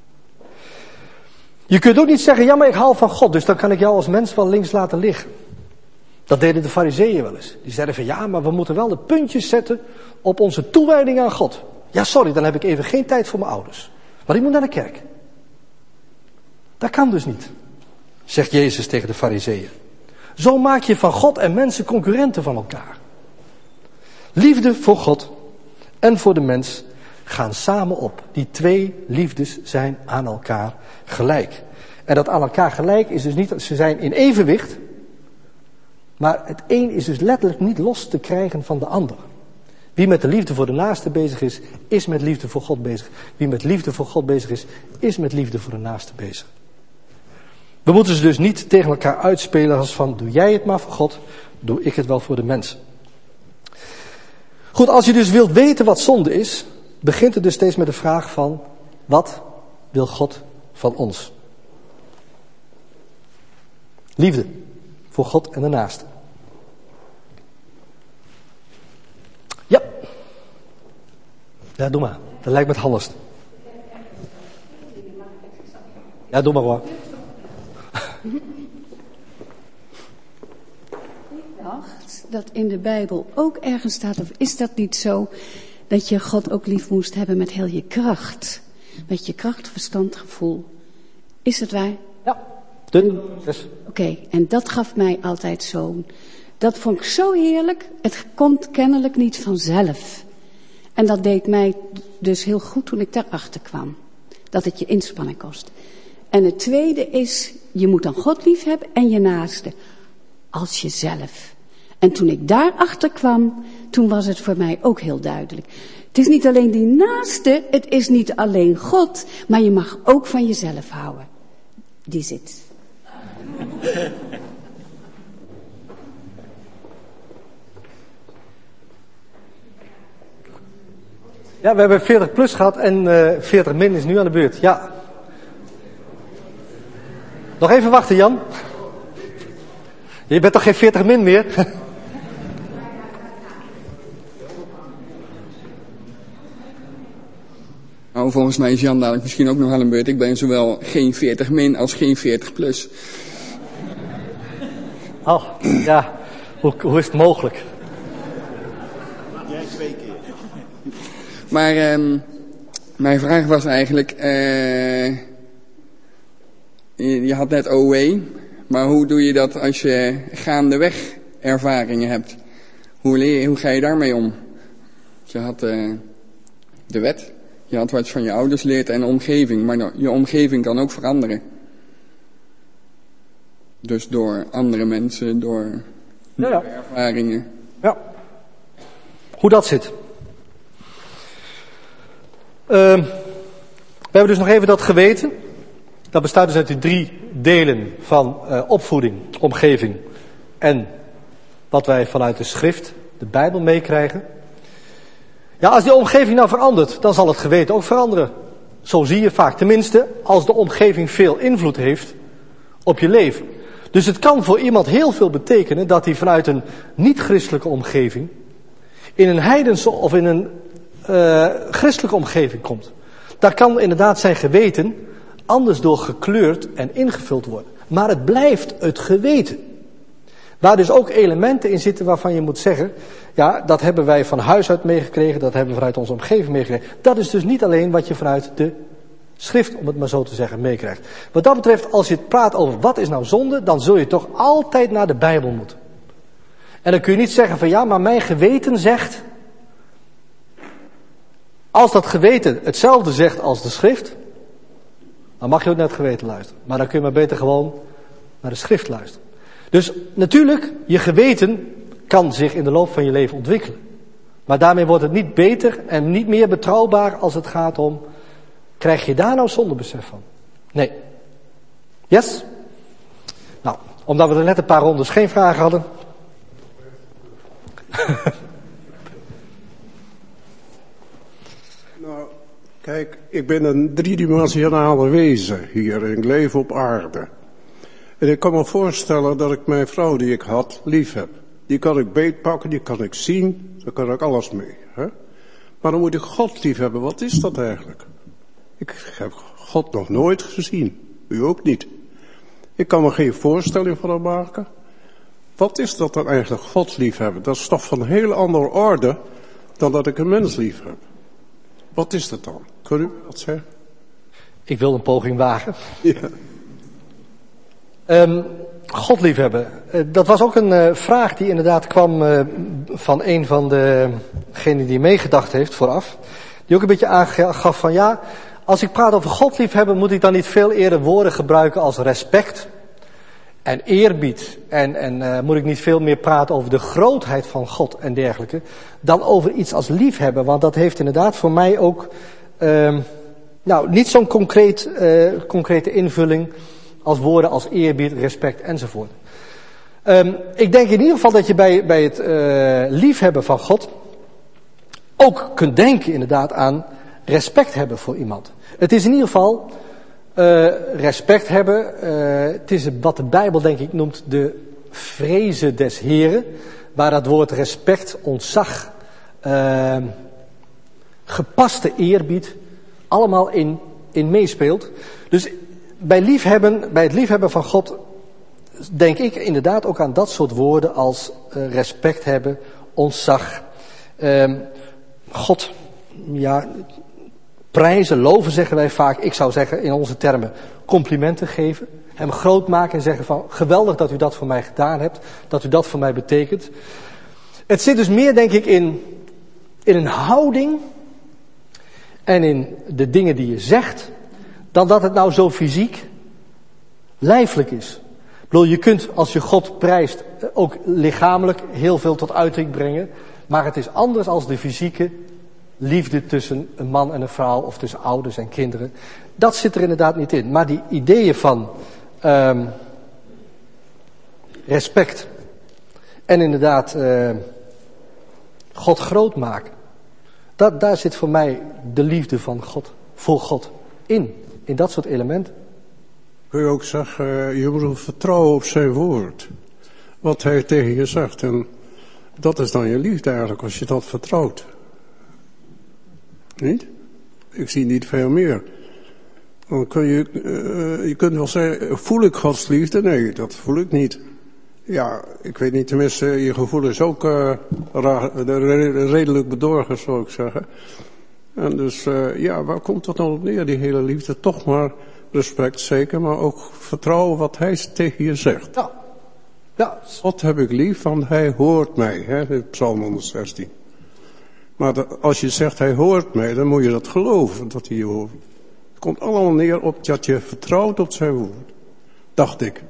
Je kunt ook niet zeggen, ja maar ik hou van God, dus dan kan ik jou als mens wel links laten liggen. Dat deden de Farizeeën wel eens. Die zeiden van ja, maar we moeten wel de puntjes zetten op onze toewijding aan God. Ja sorry, dan heb ik even geen tijd voor mijn ouders. Want ik moet naar de kerk. Dat kan dus niet, zegt Jezus tegen de Farizeeën. Zo maak je van God en mensen concurrenten van elkaar. Liefde voor God en voor de mens gaan samen op. Die twee liefdes zijn aan elkaar gelijk. En dat aan elkaar gelijk is dus niet, ze zijn in evenwicht. Maar het een is dus letterlijk niet los te krijgen van de ander. Wie met de liefde voor de naaste bezig is, is met liefde voor God bezig. Wie met liefde voor God bezig is met liefde voor de naaste bezig. We moeten ze dus niet tegen elkaar uitspelen als van, doe jij het maar voor God, doe ik het wel voor de mens. Goed, als je dus wilt weten wat zonde is, begint het dus steeds met de vraag van, wat wil God van ons? Liefde voor God en de naaste. Ja. Ja, doe maar. Dat lijkt me het handigst. Ja, doe maar hoor.
Ik dacht dat in de Bijbel ook ergens staat, of is dat niet zo, dat je God ook lief moest hebben met heel je kracht. Met je kracht, verstand, gevoel. Is het waar?
Ja.
Oké, en dat gaf mij altijd zo'n. Dat vond ik zo heerlijk. Het komt kennelijk niet vanzelf. En dat deed mij dus heel goed toen ik daarachter kwam. Dat het je inspanning kost. En het tweede is, je moet dan God lief hebben en je naaste. Als jezelf. En toen ik daarachter kwam, toen was het voor mij ook heel duidelijk. Het is niet alleen die naaste, het is niet alleen God, maar je mag ook van jezelf houden. Die zit.
Ja, we hebben 40 plus gehad en 40 min is nu aan de beurt. Ja. Nog even wachten, Jan. Je bent toch geen 40 min meer?
Nou, volgens mij is Jan dadelijk misschien ook nog aan de beurt. Ik ben zowel geen 40 min als geen 40 plus.
Oh, ja. Hoe is het mogelijk?
Jij 2 keer.
Maar mijn vraag was eigenlijk, je had net OE, maar hoe doe je dat als je gaandeweg ervaringen hebt? Hoe ga je daarmee om? Je had de wet, je had wat van je ouders leert en de omgeving, maar je omgeving kan ook veranderen. Dus door andere mensen, door ervaringen.
Ja. Hoe dat zit. We hebben dus nog even dat geweten. Dat bestaat dus uit die 3 delen van opvoeding, omgeving en wat wij vanuit de schrift, de Bijbel, meekrijgen. Ja, als die omgeving nou verandert, dan zal het geweten ook veranderen. Zo zie je vaak, tenminste als de omgeving veel invloed heeft op je leven. Dus het kan voor iemand heel veel betekenen dat hij vanuit een niet-christelijke omgeving in een heidense of in een christelijke omgeving komt. Daar kan inderdaad zijn geweten anders door gekleurd en ingevuld worden. Maar het blijft het geweten. Waar dus ook elementen in zitten waarvan je moet zeggen, ja, dat hebben wij van huis uit meegekregen, dat hebben we vanuit onze omgeving meegekregen. Dat is dus niet alleen wat je vanuit de schrift, om het maar zo te zeggen, meekrijgt. Wat dat betreft, als je het praat over wat is nou zonde, dan zul je toch altijd naar de Bijbel moeten. En dan kun je niet zeggen van ja, maar mijn geweten zegt. Als dat geweten hetzelfde zegt als de schrift, dan mag je ook naar het geweten luisteren. Maar dan kun je maar beter gewoon naar de schrift luisteren. Dus natuurlijk, je geweten kan zich in de loop van je leven ontwikkelen. Maar daarmee wordt het niet beter en niet meer betrouwbaar als het gaat om, krijg je daar nou zondebesef van? Nee. Yes? Nou, omdat we er net een paar rondes geen vragen hadden.
Nou, kijk, ik ben een driedimensionale wezen hier en ik leef op aarde. En ik kan me voorstellen dat ik mijn vrouw die ik had lief heb. Die kan ik beetpakken, die kan ik zien, daar kan ik alles mee. Hè? Maar dan moet ik God lief hebben. Wat is dat eigenlijk? Ik heb God nog nooit gezien. U ook niet. Ik kan me geen voorstelling van hem maken. Wat is dat dan eigenlijk, God lief hebben? Dat is toch van een hele andere orde dan dat ik een mens lief heb. Wat is dat dan? Kun u dat zeggen?
Ik wil een poging wagen.
Ja.
God liefhebben. Dat was ook een vraag die inderdaad kwam van een van degenen die meegedacht heeft vooraf. Die ook een beetje aangaf van ja, als ik praat over God liefhebben, moet ik dan niet veel eerder woorden gebruiken als respect en eerbied. En moet ik niet veel meer praten over de grootheid van God en dergelijke, dan over iets als liefhebben. Want dat heeft inderdaad voor mij ook niet zo'n concrete invulling als woorden als eerbied, respect enzovoort. Ik denk in ieder geval dat je bij het liefhebben van God ook kunt denken inderdaad aan respect hebben voor iemand. Het is in ieder geval respect hebben. Het is wat de Bijbel denk ik noemt de vrezen des Heren. Waar dat woord respect, ontzag, gepaste eerbied allemaal in meespeelt. Dus bij het liefhebben van God denk ik inderdaad ook aan dat soort woorden als respect hebben, ontzag, God, ja, prijzen, loven zeggen wij vaak. Ik zou zeggen in onze termen complimenten geven, hem groot maken en zeggen van geweldig dat u dat voor mij gedaan hebt, dat u dat voor mij betekent. Het zit dus meer denk ik in een houding en in de dingen die je zegt, dan dat het nou zo fysiek lijfelijk is. Ik bedoel, je kunt als je God prijst ook lichamelijk heel veel tot uiting brengen. Maar het is anders als de fysieke liefde tussen een man en een vrouw of tussen ouders en kinderen. Dat zit er inderdaad niet in. Maar die ideeën van respect en inderdaad God groot maken. Daar zit voor mij de liefde van God, voor God in dat soort elementen.
Kun je ook zeggen, je moet vertrouwen op zijn woord. Wat hij tegen je zegt. En dat is dan je liefde eigenlijk, als je dat vertrouwt. Niet? Ik zie niet veel meer. Dan kun je kunt wel zeggen, voel ik Gods liefde? Nee, dat voel ik niet. Ja, ik weet niet, tenminste, je gevoel is ook redelijk bedorven, zou ik zeggen. En dus, waar komt dat dan op neer, die hele liefde? Toch maar respect, zeker, maar ook vertrouwen wat hij tegen je zegt. Ja. God heb ik lief, want hij hoort mij, hè, Psalm 116. Maar als je zegt hij hoort mij, dan moet je dat geloven, dat hij je hoort. Het komt allemaal neer op dat je vertrouwt op zijn woord. Dacht ik.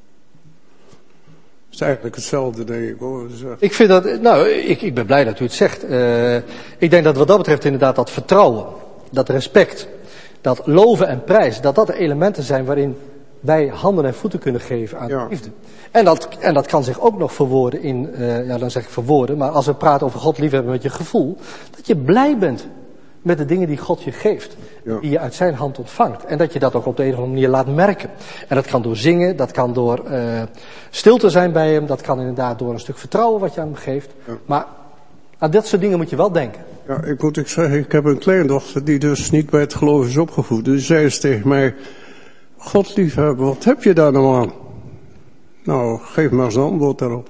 Het is eigenlijk hetzelfde, denk ik hoor.
Ik vind dat, ik ben blij dat u het zegt. Ik denk dat wat dat betreft inderdaad dat vertrouwen, dat respect, dat loven en prijs, dat de elementen zijn waarin wij handen en voeten kunnen geven aan de liefde. En dat kan zich ook nog verwoorden in, dan zeg ik verwoorden, maar als we praten over God liefhebben met je gevoel, dat je blij bent met de dingen die God je geeft, die je uit zijn hand ontvangt. En dat je dat ook op de een of andere manier laat merken. En dat kan door zingen, dat kan door stilte zijn bij hem, dat kan inderdaad door een stuk vertrouwen wat je aan hem geeft. Ja. Maar aan dat soort dingen moet je wel denken.
Ja, ik moet zeggen, ik heb een kleindochter die dus niet bij het geloof is opgevoed. Dus zei eens tegen mij, God liefhebben, wat heb je daar nou aan? Nou, geef maar eens een antwoord daarop.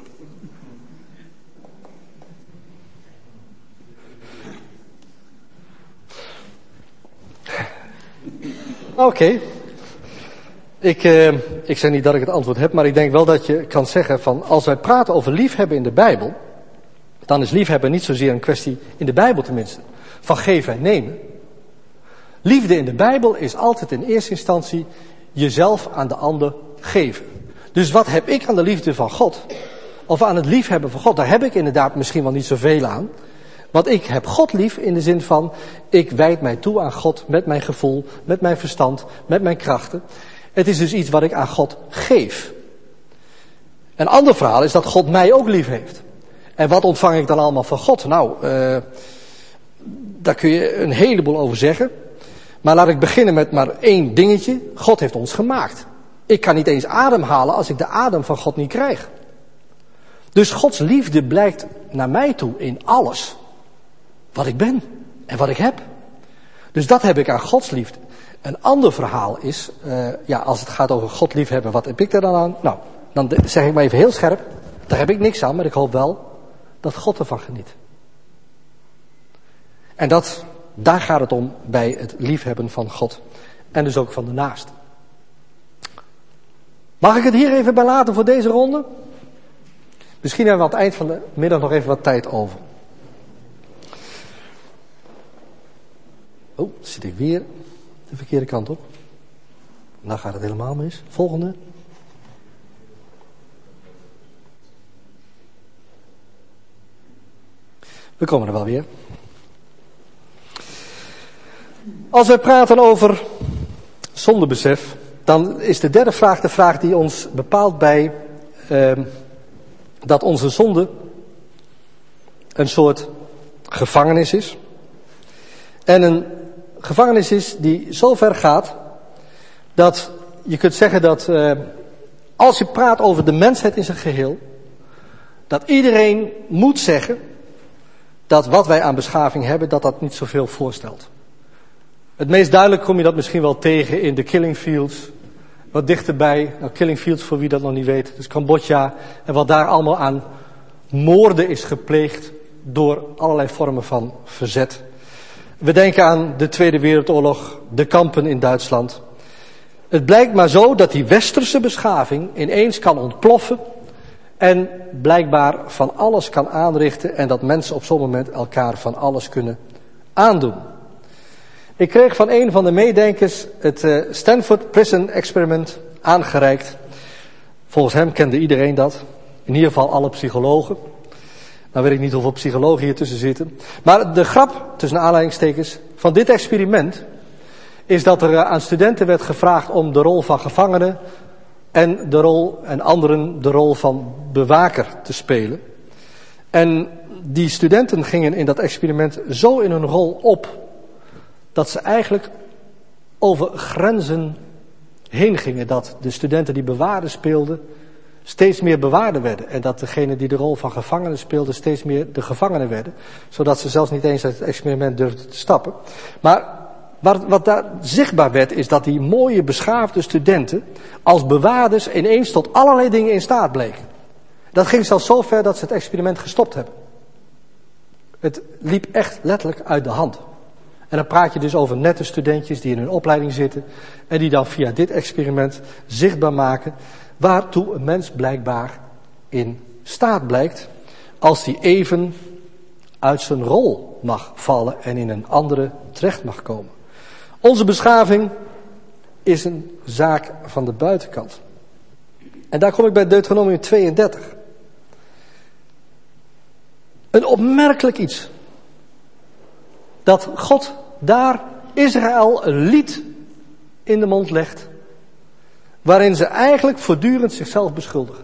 Oké. Ik zeg niet dat ik het antwoord heb, maar ik denk wel dat je kan zeggen van, als wij praten over liefhebben in de Bijbel, dan is liefhebben niet zozeer een kwestie, in de Bijbel tenminste, van geven en nemen. Liefde in de Bijbel is altijd in eerste instantie jezelf aan de ander geven. Dus wat heb ik aan de liefde van God? Of aan het liefhebben van God? Daar heb ik inderdaad misschien wel niet zoveel aan. Want ik heb God lief in de zin van, ik wijd mij toe aan God met mijn gevoel, met mijn verstand, met mijn krachten. Het is dus iets wat ik aan God geef. Een ander verhaal is dat God mij ook lief heeft. En wat ontvang ik dan allemaal van God? Nou, daar kun je een heleboel over zeggen. Maar laat ik beginnen met maar één dingetje. God heeft ons gemaakt. Ik kan niet eens ademhalen als ik de adem van God niet krijg. Dus Gods liefde blijkt naar mij toe in alles wat ik ben en wat ik heb. Dus dat heb ik aan Gods liefde. Een ander verhaal is, als het gaat over God liefhebben, wat heb ik daar dan aan? Nou, dan zeg ik maar even heel scherp, daar heb ik niks aan, maar ik hoop wel dat God ervan geniet. En daar gaat het om bij het liefhebben van God. En dus ook van de naaste. Mag ik het hier even bij laten voor deze ronde? Misschien hebben we aan het eind van de middag nog even wat tijd over. Oh, zit ik weer de verkeerde kant op. Dan gaat het helemaal mis. Volgende. We komen er wel weer. Als wij praten over zondebesef, dan is de derde vraag de vraag die ons bepaalt bij dat onze zonde een soort gevangenis is. En een gevangenis is die zo ver gaat dat je kunt zeggen dat als je praat over de mensheid in zijn geheel, dat iedereen moet zeggen dat wat wij aan beschaving hebben, dat niet zoveel voorstelt. Het meest duidelijk kom je dat misschien wel tegen in de Killing Fields. Wat dichterbij, nou Killing Fields voor wie dat nog niet weet, dus Cambodja. En wat daar allemaal aan moorden is gepleegd door allerlei vormen van verzet. We denken aan de Tweede Wereldoorlog, de kampen in Duitsland. Het blijkt maar zo dat die westerse beschaving ineens kan ontploffen en blijkbaar van alles kan aanrichten en dat mensen op zo'n moment elkaar van alles kunnen aandoen. Ik kreeg van een van de meedenkers het Stanford Prison Experiment aangereikt. Volgens hem kende iedereen dat. In ieder geval alle psychologen. Nou weet ik niet hoeveel psychologen hier tussen zitten. Maar de grap, tussen aanleidingstekens, van dit experiment is dat er aan studenten werd gevraagd om de rol van gevangene en anderen de rol van bewaker te spelen. En die studenten gingen in dat experiment zo in hun rol op dat ze eigenlijk over grenzen heen gingen. Dat de studenten die bewaarder speelden steeds meer bewaarder werden. En dat degenen die de rol van gevangenen speelden steeds meer de gevangenen werden. Zodat ze zelfs niet eens uit het experiment durfden te stappen. Maar wat daar zichtbaar werd is dat die mooie beschaafde studenten als bewaarders ineens tot allerlei dingen in staat bleken. Dat ging zelfs zo ver dat ze het experiment gestopt hebben. Het liep echt letterlijk uit de hand. En dan praat je dus over nette studentjes die in hun opleiding zitten en die dan via dit experiment zichtbaar maken waartoe een mens blijkbaar in staat blijkt als hij even uit zijn rol mag vallen en in een andere terecht mag komen. Onze beschaving is een zaak van de buitenkant. En daar kom ik bij Deuteronomium 32. Een opmerkelijk iets. Dat God daar Israël een lied in de mond legt, waarin ze eigenlijk voortdurend zichzelf beschuldigen.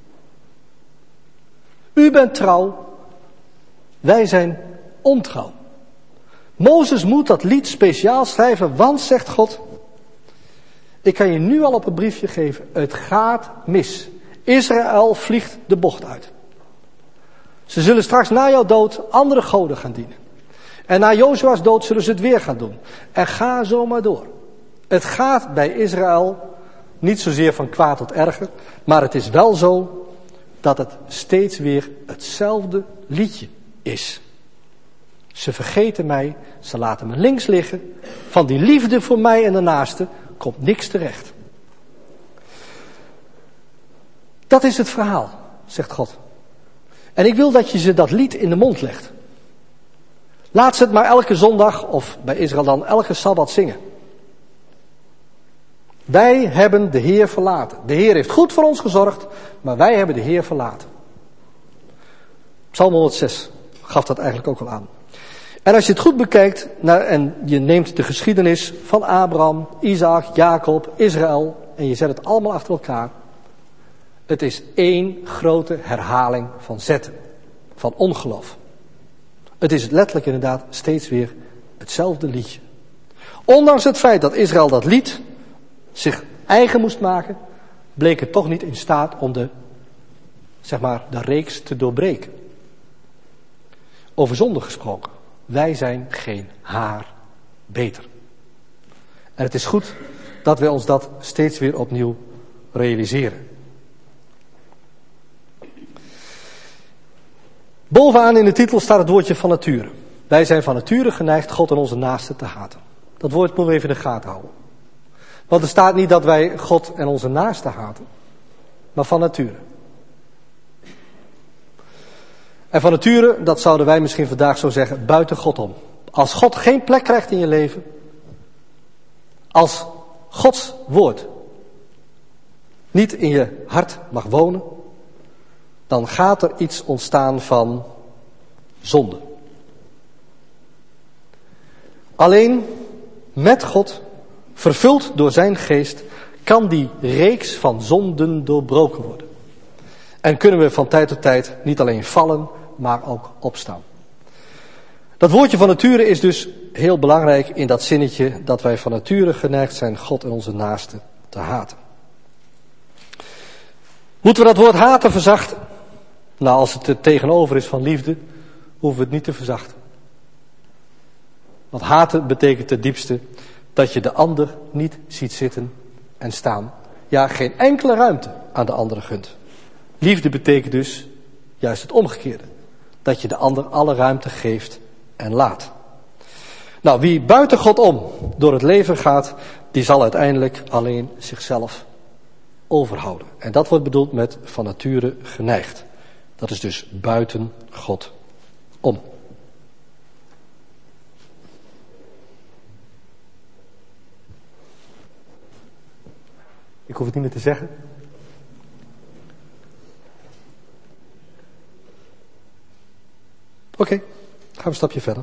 U bent trouw, wij zijn ontrouw. Mozes moet dat lied speciaal schrijven, want, zegt God, ik kan je nu al op een briefje geven, het gaat mis. Israël vliegt de bocht uit. Ze zullen straks na jouw dood andere goden gaan dienen. En na Jozua's dood zullen ze het weer gaan doen. En ga zo maar door. Het gaat bij Israël niet zozeer van kwaad tot erger, maar het is wel zo dat het steeds weer hetzelfde liedje is. Ze vergeten mij, ze laten me links liggen. Van die liefde voor mij en de naaste komt niks terecht. Dat is het verhaal, zegt God. En ik wil dat je ze dat lied in de mond legt. Laat ze het maar elke zondag, of bij Israël dan elke Sabbat zingen. Wij hebben de Heer verlaten. De Heer heeft goed voor ons gezorgd, maar wij hebben de Heer verlaten. Psalm 106 gaf dat eigenlijk ook al aan. En als je het goed bekijkt en je neemt de geschiedenis van Abraham, Isaac, Jacob, Israël en je zet het allemaal achter elkaar. Het is één grote herhaling van zetten, van ongeloof. Het is letterlijk inderdaad steeds weer hetzelfde liedje. Ondanks het feit dat Israël dat lied zich eigen moest maken, bleek het toch niet in staat om de reeks te doorbreken. Over zonde gesproken. Wij zijn geen haar beter. En het is goed dat wij ons dat steeds weer opnieuw realiseren. Bovenaan in de titel staat het woordje van nature. Wij zijn van nature geneigd God en onze naasten te haten. Dat woord moeten we even in de gaten houden. Want er staat niet dat wij God en onze naasten haten, maar van nature. En van nature, dat zouden wij misschien vandaag zo zeggen, buiten God om. Als God geen plek krijgt in je leven, als Gods woord niet in je hart mag wonen, dan gaat er iets ontstaan van zonde. Alleen met God, vervuld door zijn geest, kan die reeks van zonden doorbroken worden. En kunnen we van tijd tot tijd niet alleen vallen, maar ook opstaan. Dat woordje van nature is dus heel belangrijk in dat zinnetje dat wij van nature geneigd zijn God en onze naasten te haten. Moeten we dat woord haten verzachten? Nou, als het er tegenover is van liefde, hoeven we het niet te verzachten. Want haten betekent ten diepste dat je de ander niet ziet zitten en staan. Ja, geen enkele ruimte aan de andere gunt. Liefde betekent dus juist het omgekeerde. Dat je de ander alle ruimte geeft en laat. Nou, wie buiten God om door het leven gaat, die zal uiteindelijk alleen zichzelf overhouden. En dat wordt bedoeld met van nature geneigd. Dat is dus buiten God om. Ik hoef het niet meer te zeggen. Oké, gaan we een stapje verder.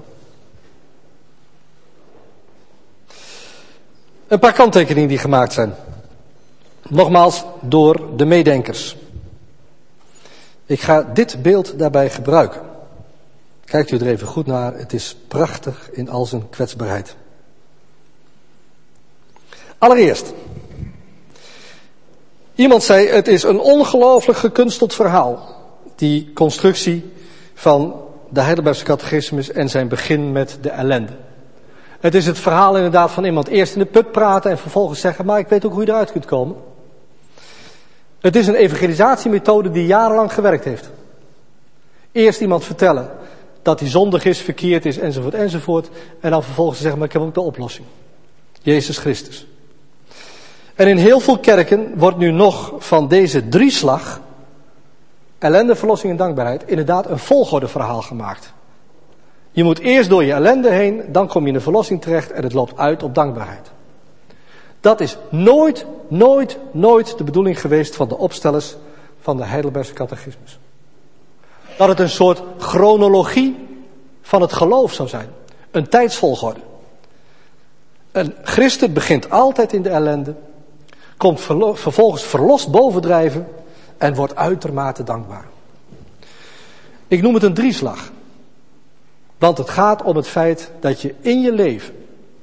Een paar kanttekeningen die gemaakt zijn. Nogmaals door de meedenkers. Ik ga dit beeld daarbij gebruiken. Kijkt u er even goed naar. Het is prachtig in al zijn kwetsbaarheid. Allereerst. Iemand zei, het is een ongelooflijk gekunsteld verhaal. Die constructie van de Heidelbergse catechismus en zijn begin met de ellende. Het is het verhaal inderdaad van iemand eerst in de put praten en vervolgens zeggen, maar ik weet ook hoe je eruit kunt komen. Het is een evangelisatiemethode die jarenlang gewerkt heeft. Eerst iemand vertellen dat hij zondig is, verkeerd is, enzovoort, enzovoort. En dan vervolgens zeggen, maar ik heb ook de oplossing. Jezus Christus. En in heel veel kerken wordt nu nog van deze drieslag, ellende, verlossing en dankbaarheid, inderdaad een volgordeverhaal gemaakt. Je moet eerst door je ellende heen, dan kom je in de verlossing terecht en het loopt uit op dankbaarheid. Dat is nooit de bedoeling geweest van de opstellers van de Heidelbergse catechismus. Dat het een soort chronologie van het geloof zou zijn. Een tijdsvolgorde. Een christen begint altijd in de ellende, komt vervolgens verlost bovendrijven en wordt uitermate dankbaar. Ik noem het een drieslag. Want het gaat om het feit dat je in je leven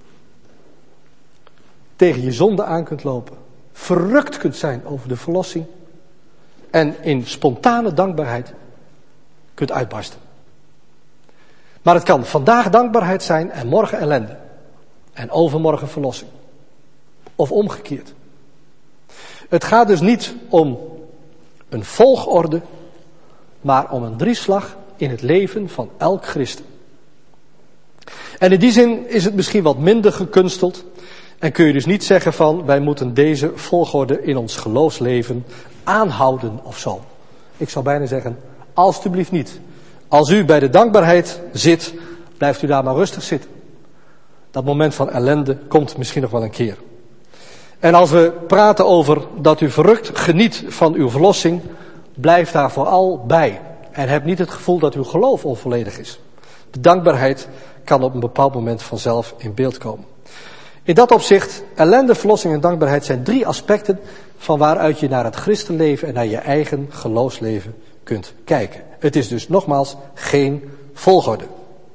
tegen je zonde aan kunt lopen, verrukt kunt zijn over de verlossing en in spontane dankbaarheid kunt uitbarsten. Maar het kan vandaag dankbaarheid zijn en morgen ellende en overmorgen verlossing. Of omgekeerd. Het gaat dus niet om een volgorde, maar om een drieslag in het leven van elk christen. En in die zin is het misschien wat minder gekunsteld. En kun je dus niet zeggen van, wij moeten deze volgorde in ons geloofsleven aanhouden of zo. Ik zou bijna zeggen, alstublieft niet. Als u bij de dankbaarheid zit, blijft u daar maar rustig zitten. Dat moment van ellende komt misschien nog wel een keer. En als we praten over dat u verrukt geniet van uw verlossing, blijf daar vooral bij. En heb niet het gevoel dat uw geloof onvolledig is. De dankbaarheid kan op een bepaald moment vanzelf in beeld komen. In dat opzicht, ellende, verlossing en dankbaarheid zijn 3 aspecten van waaruit je naar het christenleven en naar je eigen geloofsleven kunt kijken. Het is dus nogmaals geen volgorde.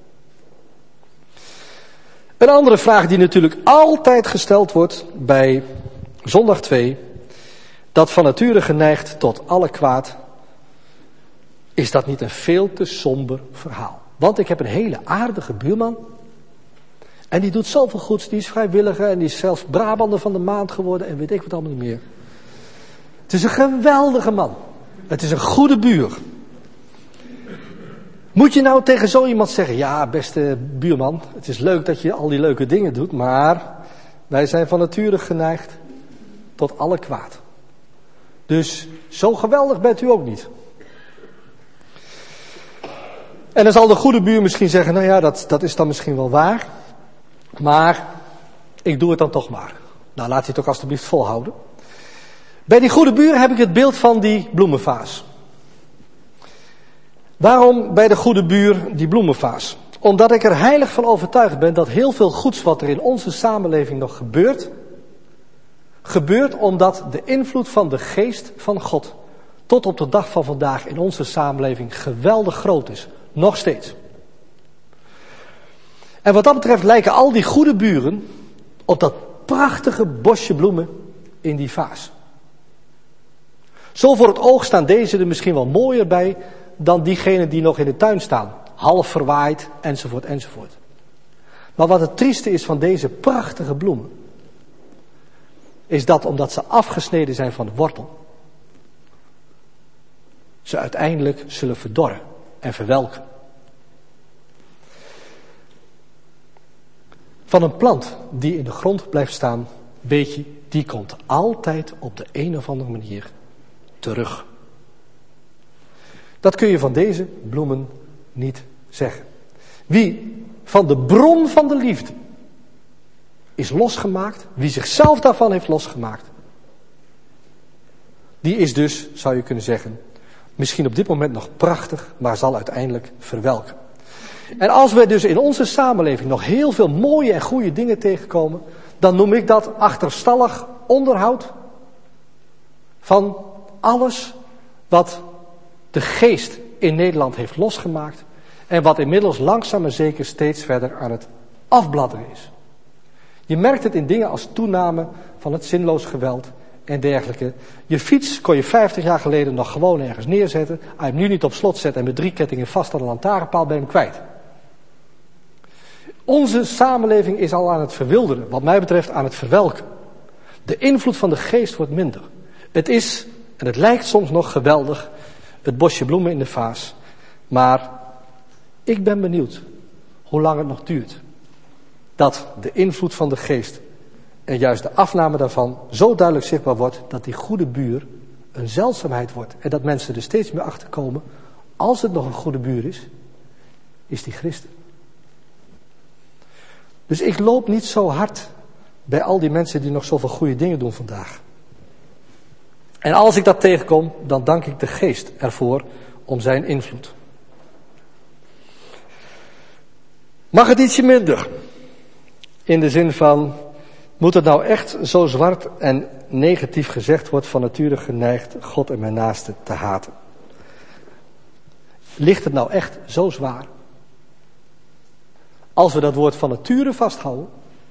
Een andere vraag die natuurlijk altijd gesteld wordt bij zondag 2, dat van nature geneigd tot alle kwaad, is dat niet een veel te somber verhaal? Want ik heb een hele aardige buurman en die doet zoveel goeds, die is vrijwilliger en die is zelfs Brabander van de maand geworden en weet ik wat allemaal niet meer. Het is een geweldige man. Het is een goede buur. Moet je nou tegen zo iemand zeggen, ja beste buurman, het is leuk dat je al die leuke dingen doet, maar wij zijn van nature geneigd tot alle kwaad. Dus zo geweldig bent u ook niet. En dan zal de goede buur misschien zeggen, nou ja, dat is dan misschien wel waar, maar ik doe het dan toch maar. Nou, laat je het ook alstublieft volhouden. Bij die goede buur heb ik het beeld van die bloemenvaas. Waarom bij de goede buur die bloemenvaas? Omdat ik er heilig van overtuigd ben dat heel veel goeds wat er in onze samenleving nog gebeurt omdat de invloed van de geest van God tot op de dag van vandaag in onze samenleving geweldig groot is. Nog steeds. En wat dat betreft lijken al die goede buren op dat prachtige bosje bloemen in die vaas. Zo voor het oog staan deze er misschien wel mooier bij dan diegenen die nog in de tuin staan. Half verwaaid, enzovoort, enzovoort. Maar wat het trieste is van deze prachtige bloemen, is dat omdat ze afgesneden zijn van de wortel, ze uiteindelijk zullen verdorren en verwelken. Van een plant die in de grond blijft staan, weet je, die komt altijd op de een of andere manier terug. Dat kun je van deze bloemen niet zeggen. Wie van de bron van de liefde is losgemaakt, wie zichzelf daarvan heeft losgemaakt, die is dus, zou je kunnen zeggen, misschien op dit moment nog prachtig, maar zal uiteindelijk verwelken. En als we dus in onze samenleving nog heel veel mooie en goede dingen tegenkomen, dan noem ik dat achterstallig onderhoud van alles wat de geest in Nederland heeft losgemaakt en wat inmiddels langzaam maar zeker steeds verder aan het afbladderen is. Je merkt het in dingen als toename van het zinloos geweld en dergelijke. Je fiets kon je 50 jaar geleden nog gewoon ergens neerzetten. Als je hem nu niet op slot zet en met 3 kettingen vast aan de lantaarnpaal, ben je hem kwijt. Onze samenleving is al aan het verwilderen, wat mij betreft aan het verwelken. De invloed van de geest wordt minder. Het is, en het lijkt soms nog geweldig, het bosje bloemen in de vaas. Maar ik ben benieuwd hoe lang het nog duurt. Dat de invloed van de geest en juist de afname daarvan zo duidelijk zichtbaar wordt dat die goede buur een zeldzaamheid wordt. En dat mensen er steeds meer achter komen, als het nog een goede buur is die christen. Dus ik loop niet zo hard bij al die mensen die nog zoveel goede dingen doen vandaag. En als ik dat tegenkom, dan dank ik de geest ervoor om zijn invloed. Mag het ietsje minder? In de zin van, moet het nou echt zo zwart en negatief gezegd wordt van nature geneigd God en mijn naaste te haten? Ligt het nou echt zo zwaar? Als we dat woord van nature vasthouden,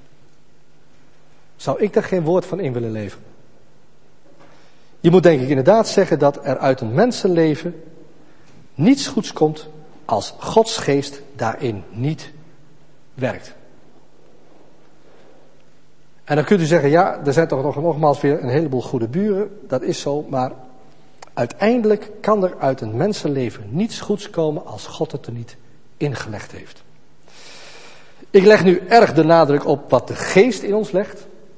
zou ik daar geen woord van in willen leven. Je moet denk ik inderdaad zeggen dat er uit een mensenleven niets goeds komt als Gods geest daarin niet werkt. En dan kunt u zeggen, ja, er zijn toch nogmaals weer een heleboel goede buren. Dat is zo, maar uiteindelijk kan er uit een mensenleven niets goeds komen als God het er niet ingelegd heeft. Ik leg nu erg de nadruk op wat de geest in ons legt.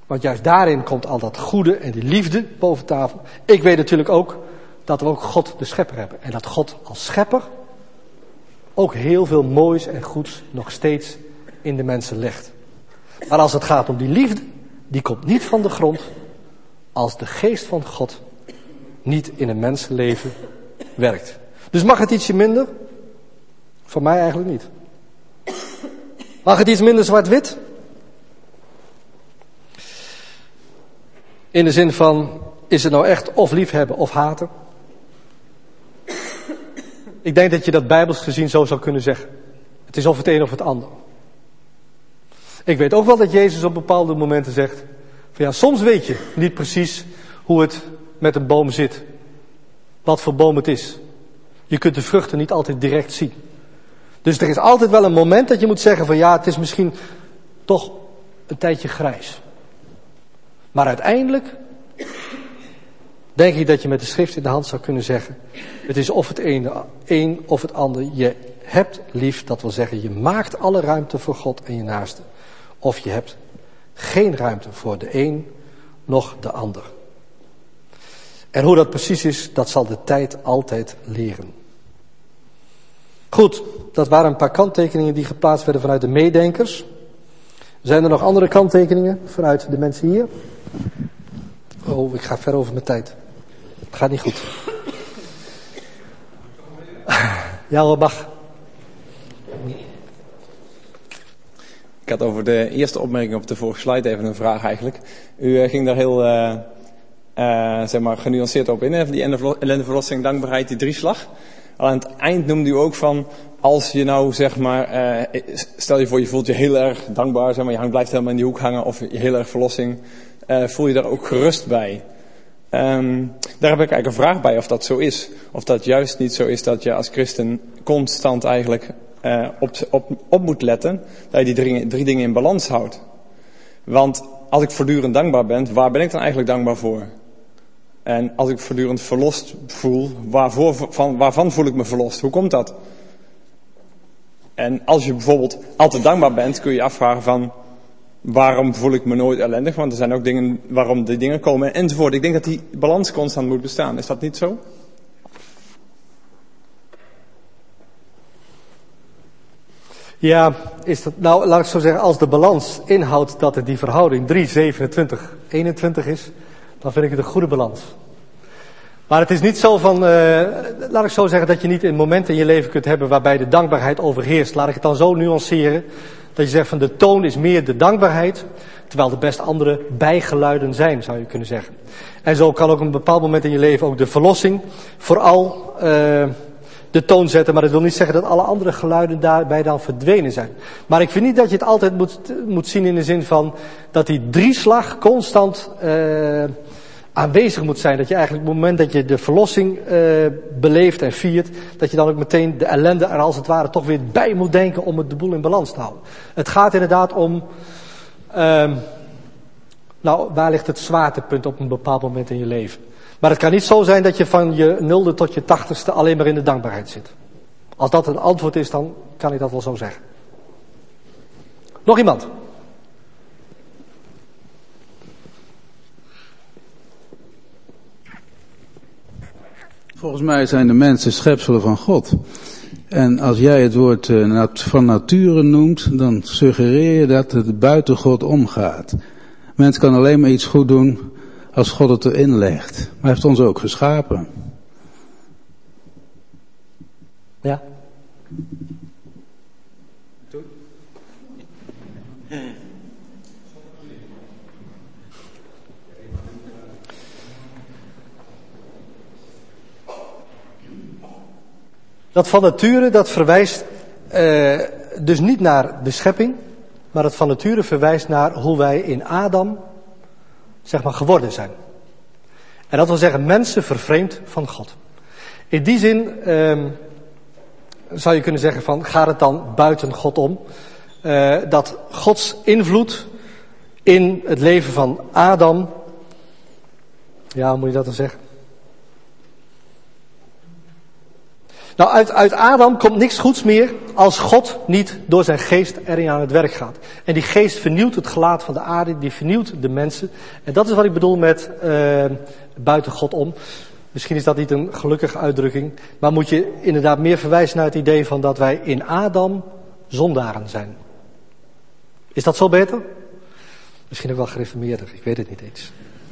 Want juist daarin komt al dat goede en die liefde boven tafel. Ik weet natuurlijk ook dat we ook God de schepper hebben. En dat God als schepper ook heel veel moois en goeds nog steeds in de mensen legt. Maar als het gaat om die liefde, die komt niet van de grond als de geest van God niet in een mensenleven werkt. Dus mag het ietsje minder? Voor mij eigenlijk niet. Mag het iets minder zwart-wit? In de zin van, is het nou echt of liefhebben of haten? Ik denk dat je dat bijbels gezien zo zou kunnen zeggen. Het is of het een of het ander. Ik weet ook wel dat Jezus op bepaalde momenten zegt, van ja, soms weet je niet precies hoe het met een boom zit. Wat voor boom het is. Je kunt de vruchten niet altijd direct zien. Dus er is altijd wel een moment dat je moet zeggen van ja, het is misschien toch een tijdje grijs. Maar uiteindelijk denk ik dat je met de schrift in de hand zou kunnen zeggen, het is of het een of het ander. Je hebt lief, dat wil zeggen, je maakt alle ruimte voor God en je naaste. Of je hebt geen ruimte voor de een, noch de ander. En hoe dat precies is, dat zal de tijd altijd leren. Goed, dat waren een paar kanttekeningen die geplaatst werden vanuit de meedenkers. Zijn er nog andere kanttekeningen vanuit de mensen hier? Oh, ik ga ver over mijn tijd. Het gaat niet goed. Ja hoor, mag.
Ik had over de eerste opmerking op de vorige slide even een vraag eigenlijk. U ging daar heel zeg maar genuanceerd op in, hè? Die ellende, verlossing, dankbaarheid, die drieslag. Aan het eind noemde u ook van, als je nou zeg maar, stel je voor je voelt je heel erg dankbaar, zeg maar, je blijft helemaal in die hoek hangen of je heel erg verlossing, voel je daar ook gerust bij. Daar heb ik eigenlijk een vraag bij of dat zo is. Of dat juist niet zo is dat je als christen constant eigenlijk op moet letten dat je die drie dingen in balans houdt. Want als ik voortdurend dankbaar ben, waar ben ik dan eigenlijk dankbaar voor? En als ik voortdurend verlost voel, waarvan voel ik me verlost? Hoe komt dat? En als je bijvoorbeeld altijd dankbaar bent, kun je je afvragen van, waarom voel ik me nooit ellendig? Want er zijn ook dingen waarom die dingen komen enzovoort. Ik denk dat die balans constant moet bestaan. Is dat niet zo?
Ja, is dat, nou laat ik zo zeggen, als de balans inhoudt dat het die verhouding 3, 27, 21 is, dan vind ik het een goede balans. Maar het is niet zo van, laat ik zo zeggen, dat je niet een moment in je leven kunt hebben waarbij de dankbaarheid overheerst. Laat ik het dan zo nuanceren, dat je zegt van de toon is meer de dankbaarheid, terwijl er best andere bijgeluiden zijn, zou je kunnen zeggen. En zo kan ook een bepaald moment in je leven ook de verlossing vooral de toon zetten, maar dat wil niet zeggen dat alle andere geluiden daarbij dan verdwenen zijn. Maar ik vind niet dat je het altijd moet zien in de zin van dat die drieslag constant aanwezig moet zijn. Dat je eigenlijk op het moment dat je de verlossing beleeft en viert, dat je dan ook meteen de ellende er als het ware toch weer bij moet denken om het de boel in balans te houden. Het gaat inderdaad om, waar ligt het zwaartepunt op een bepaald moment in je leven? Maar het kan niet zo zijn dat je van je 0e tot je 80ste alleen maar in de dankbaarheid zit. Als dat een antwoord is, dan kan ik dat wel zo zeggen. Nog iemand?
Volgens mij zijn de mensen schepselen van God. En als jij het woord van nature noemt, dan suggereer je dat het buiten God omgaat. Mens kan alleen maar iets goed doen als God het erin legt. Maar hij heeft ons ook geschapen.
Ja. Dat van nature, dat verwijst dus niet naar de schepping, maar dat van nature verwijst naar hoe wij in Adam, zeg maar, geworden zijn. En dat wil zeggen, mensen vervreemd van God. In die zin zou je kunnen zeggen van, gaat het dan buiten God om? Dat Gods invloed in het leven van Adam, ja, hoe moet je dat dan zeggen? Nou, uit Adam komt niks goeds meer als God niet door zijn geest erin aan het werk gaat. En die geest vernieuwt het gelaat van de aarde, die vernieuwt de mensen. En dat is wat ik bedoel met buiten God om. Misschien is dat niet een gelukkige uitdrukking, maar moet je inderdaad meer verwijzen naar het idee van dat wij in Adam zondaren zijn. Is dat zo beter? Misschien ook wel gereformeerder, ik weet het niet eens.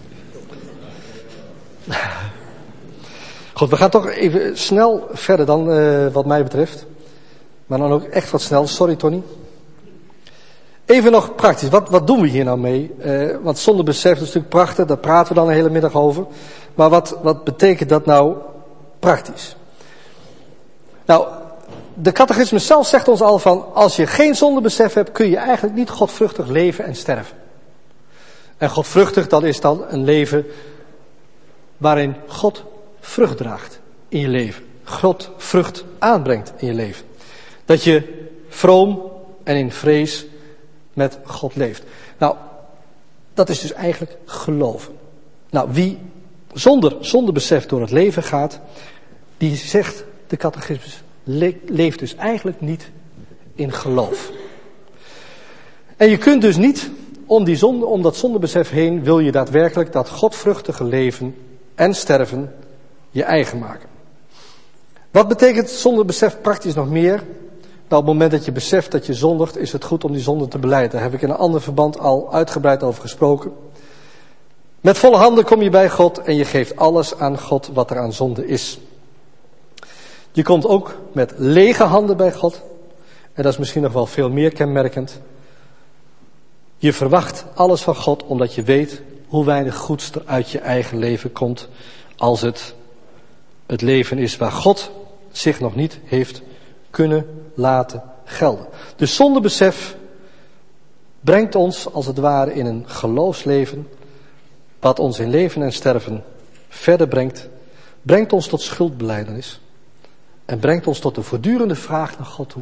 Goed, we gaan toch even snel verder dan wat mij betreft. Maar dan ook echt wat snel. Sorry Tony. Even nog praktisch. Wat doen we hier nou mee? Want zondebesef is natuurlijk prachtig. Daar praten we dan een hele middag over. Maar wat betekent dat nou praktisch? Nou, de catechismus zelf zegt ons al van, als je geen zondebesef hebt, kun je eigenlijk niet godvruchtig leven en sterven. En godvruchtig, dat is dan een leven waarin God vrucht draagt in je leven. God vrucht aanbrengt in je leven. Dat je vroom en in vrees met God leeft. Nou, dat is dus eigenlijk geloven. Nou, wie zonder besef door het leven gaat, die zegt de catechismus, leeft dus eigenlijk niet in geloof. En je kunt dus niet om dat zondebesef heen, wil je daadwerkelijk dat godvruchtige leven en sterven je eigen maken. Wat betekent zondebesef praktisch nog meer? Nou, op het moment dat je beseft dat je zondigt, is het goed om die zonde te belijden. Daar heb ik in een ander verband al uitgebreid over gesproken. Met volle handen kom je bij God en je geeft alles aan God wat er aan zonde is. Je komt ook met lege handen bij God. En dat is misschien nog wel veel meer kenmerkend. Je verwacht alles van God omdat je weet hoe weinig goeds er uit je eigen leven komt als het leven is waar God zich nog niet heeft kunnen laten gelden. Dus zondebesef brengt ons als het ware in een geloofsleven wat ons in leven en sterven verder brengt ons tot schuldbelijdenis en brengt ons tot de voortdurende vraag naar God toe.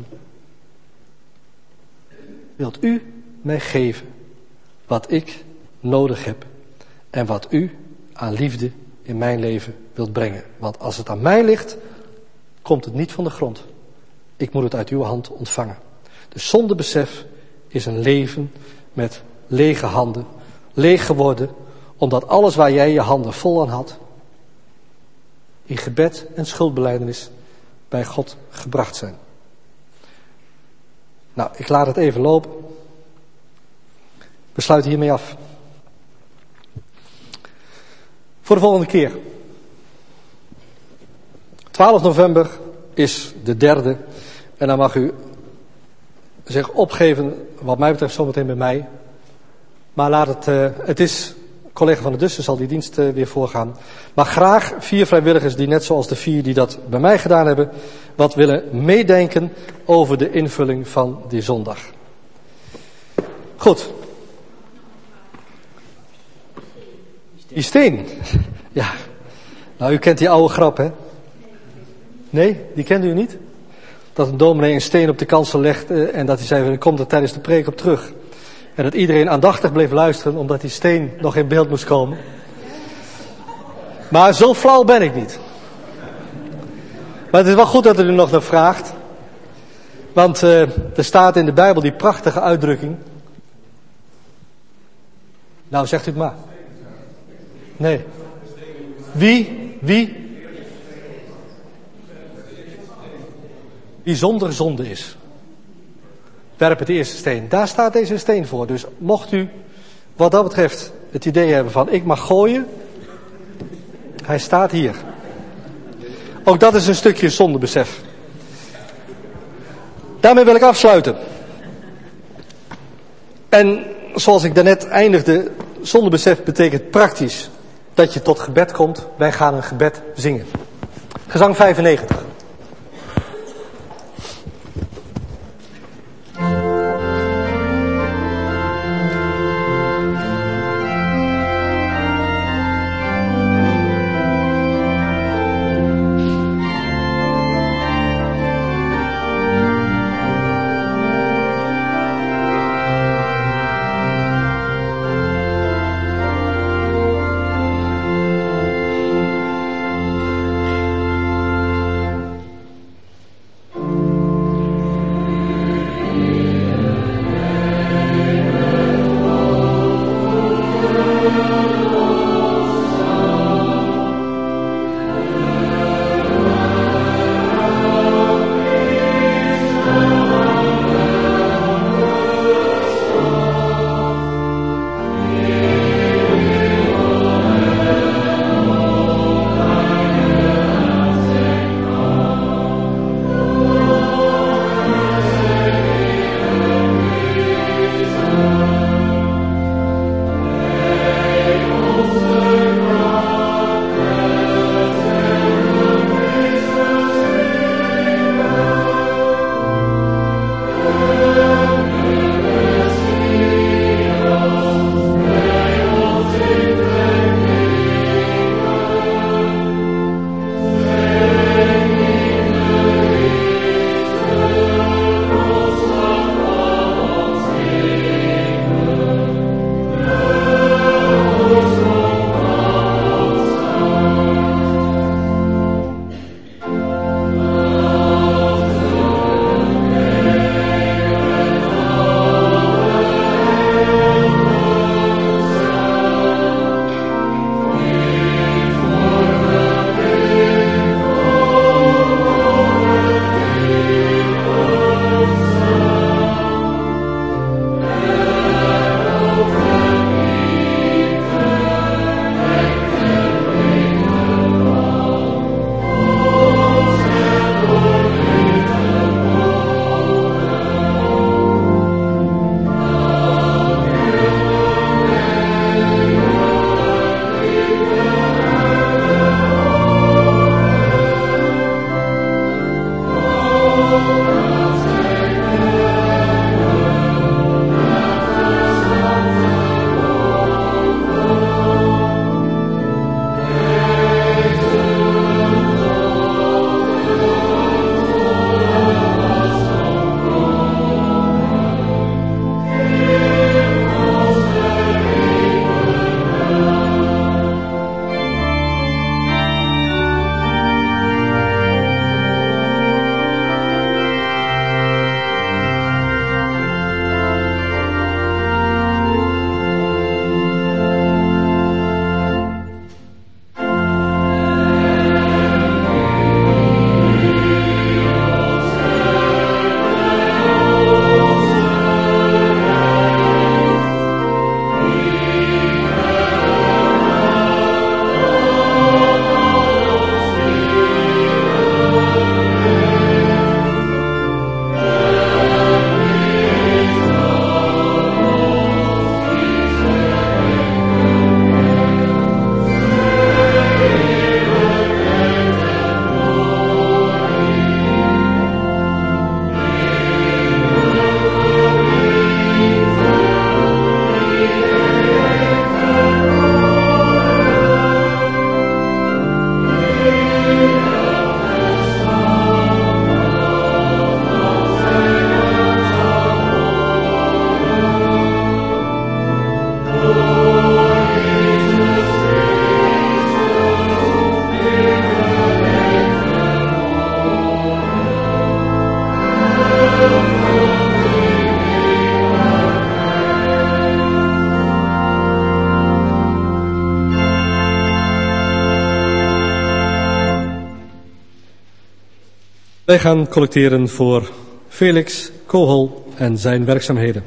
Wilt u mij geven wat ik nodig heb en wat u aan liefde in mijn leven wilt brengen? Want als het aan mij ligt, komt het niet van de grond. Ik moet het uit uw hand ontvangen. Dus zondebesef is een leven met lege handen, leeg geworden, omdat alles waar jij je handen vol aan had, in gebed en schuldbelijdenis bij God gebracht zijn. Nou, ik laat het even lopen. We sluiten hiermee af. Voor de volgende keer. 12 november is de derde. En dan mag u zich opgeven, wat mij betreft zometeen bij mij. Maar laat het is, collega van de Dussen zal die dienst weer voorgaan. Maar graag 4 vrijwilligers die net zoals de 4 die dat bij mij gedaan hebben, wat willen meedenken over de invulling van die zondag. Goed. Die steen. Ja. Nou, u kent die oude grap, hè? Nee, die kent u niet? Dat een dominee een steen op de kansel legde en dat hij zei, ik kom er tijdens de preek op terug. En dat iedereen aandachtig bleef luisteren, omdat die steen nog in beeld moest komen. Maar zo flauw ben ik niet. Maar het is wel goed dat u er nog naar vraagt. Want er staat in de Bijbel die prachtige uitdrukking. Nou, zegt u het maar. Nee. Wie zonder zonde is. Werp het eerste steen. Daar staat deze steen voor. Dus mocht u wat dat betreft het idee hebben van ik mag gooien. Hij staat hier. Ook dat is een stukje zondebesef. Daarmee wil ik afsluiten. En zoals ik daarnet eindigde, zondebesef betekent praktisch dat je tot gebed komt. Wij gaan een gebed zingen. Gezang 95. Wij gaan collecteren voor Felix Kohol en zijn werkzaamheden.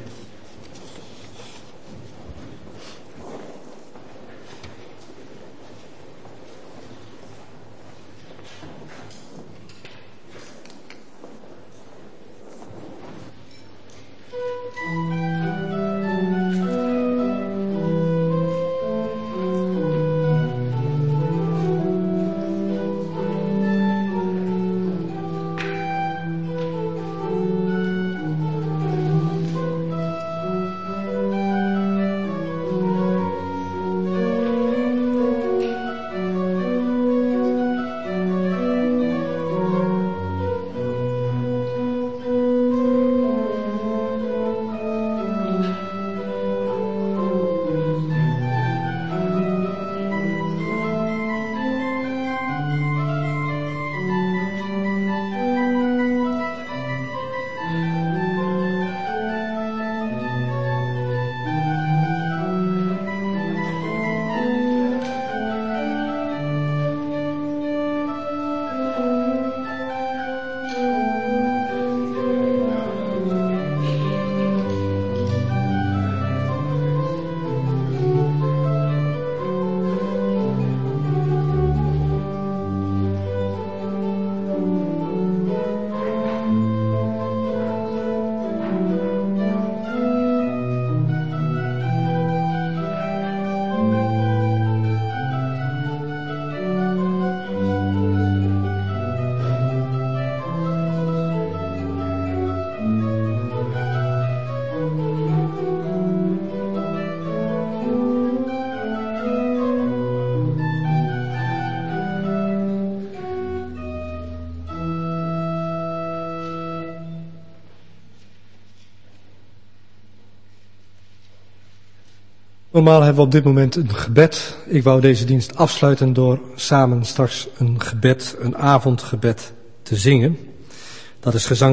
Normaal hebben we op dit moment een gebed. Ik wou deze dienst afsluiten door samen straks een gebed, een avondgebed te zingen. Dat is gezang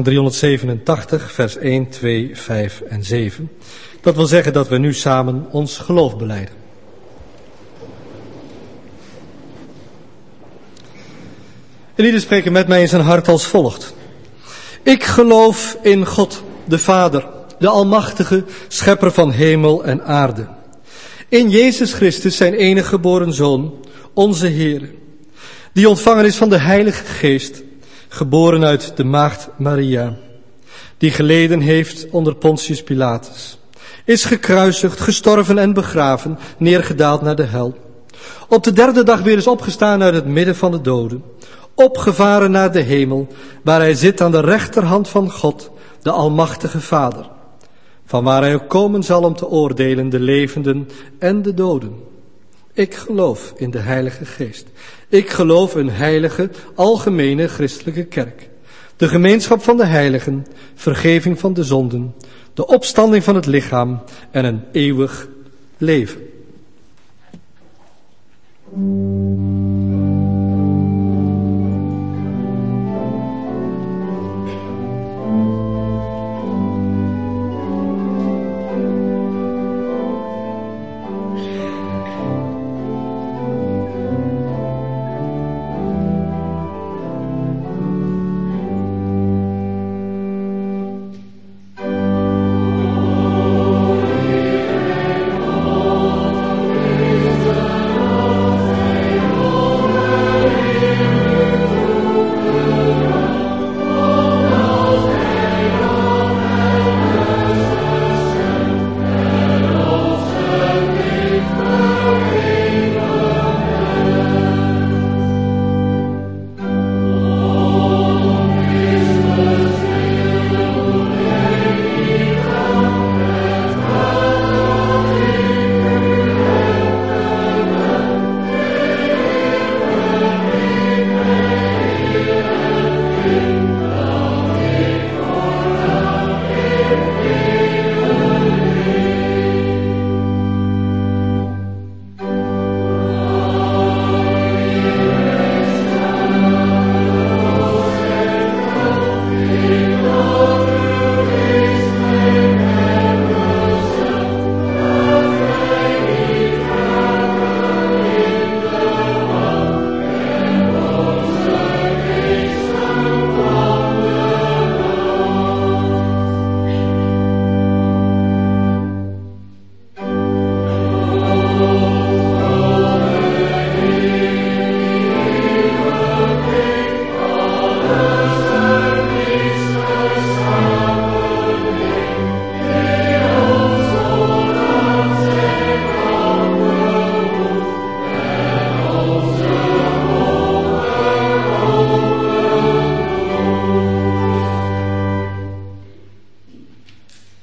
387, vers 1, 2, 5 en 7. Dat wil zeggen dat we nu samen ons geloof belijden. En ieder spreken met mij in zijn hart als volgt. Ik geloof in God, de Vader, de Almachtige, Schepper van hemel en aarde. In Jezus Christus, zijn enige geboren Zoon, onze Heer, die ontvangen is van de Heilige Geest, geboren uit de maagd Maria, die geleden heeft onder Pontius Pilatus, is gekruisigd, gestorven en begraven, neergedaald naar de hel. Op de derde dag weer is opgestaan uit het midden van de doden, opgevaren naar de hemel, waar hij zit aan de rechterhand van God, de Almachtige Vader, van waar hij ook komen zal om te oordelen de levenden en de doden. Ik geloof in de Heilige Geest. Ik geloof een heilige, algemene christelijke kerk. De gemeenschap van de heiligen, vergeving van de zonden, de opstanding van het lichaam en een eeuwig leven.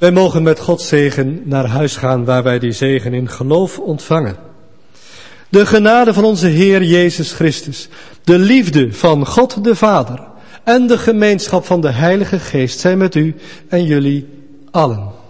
Wij mogen met Gods zegen naar huis gaan waar wij die zegen in geloof ontvangen. De genade van onze Heer Jezus Christus, de liefde van God de Vader en de gemeenschap van de Heilige Geest zijn met u en jullie allen.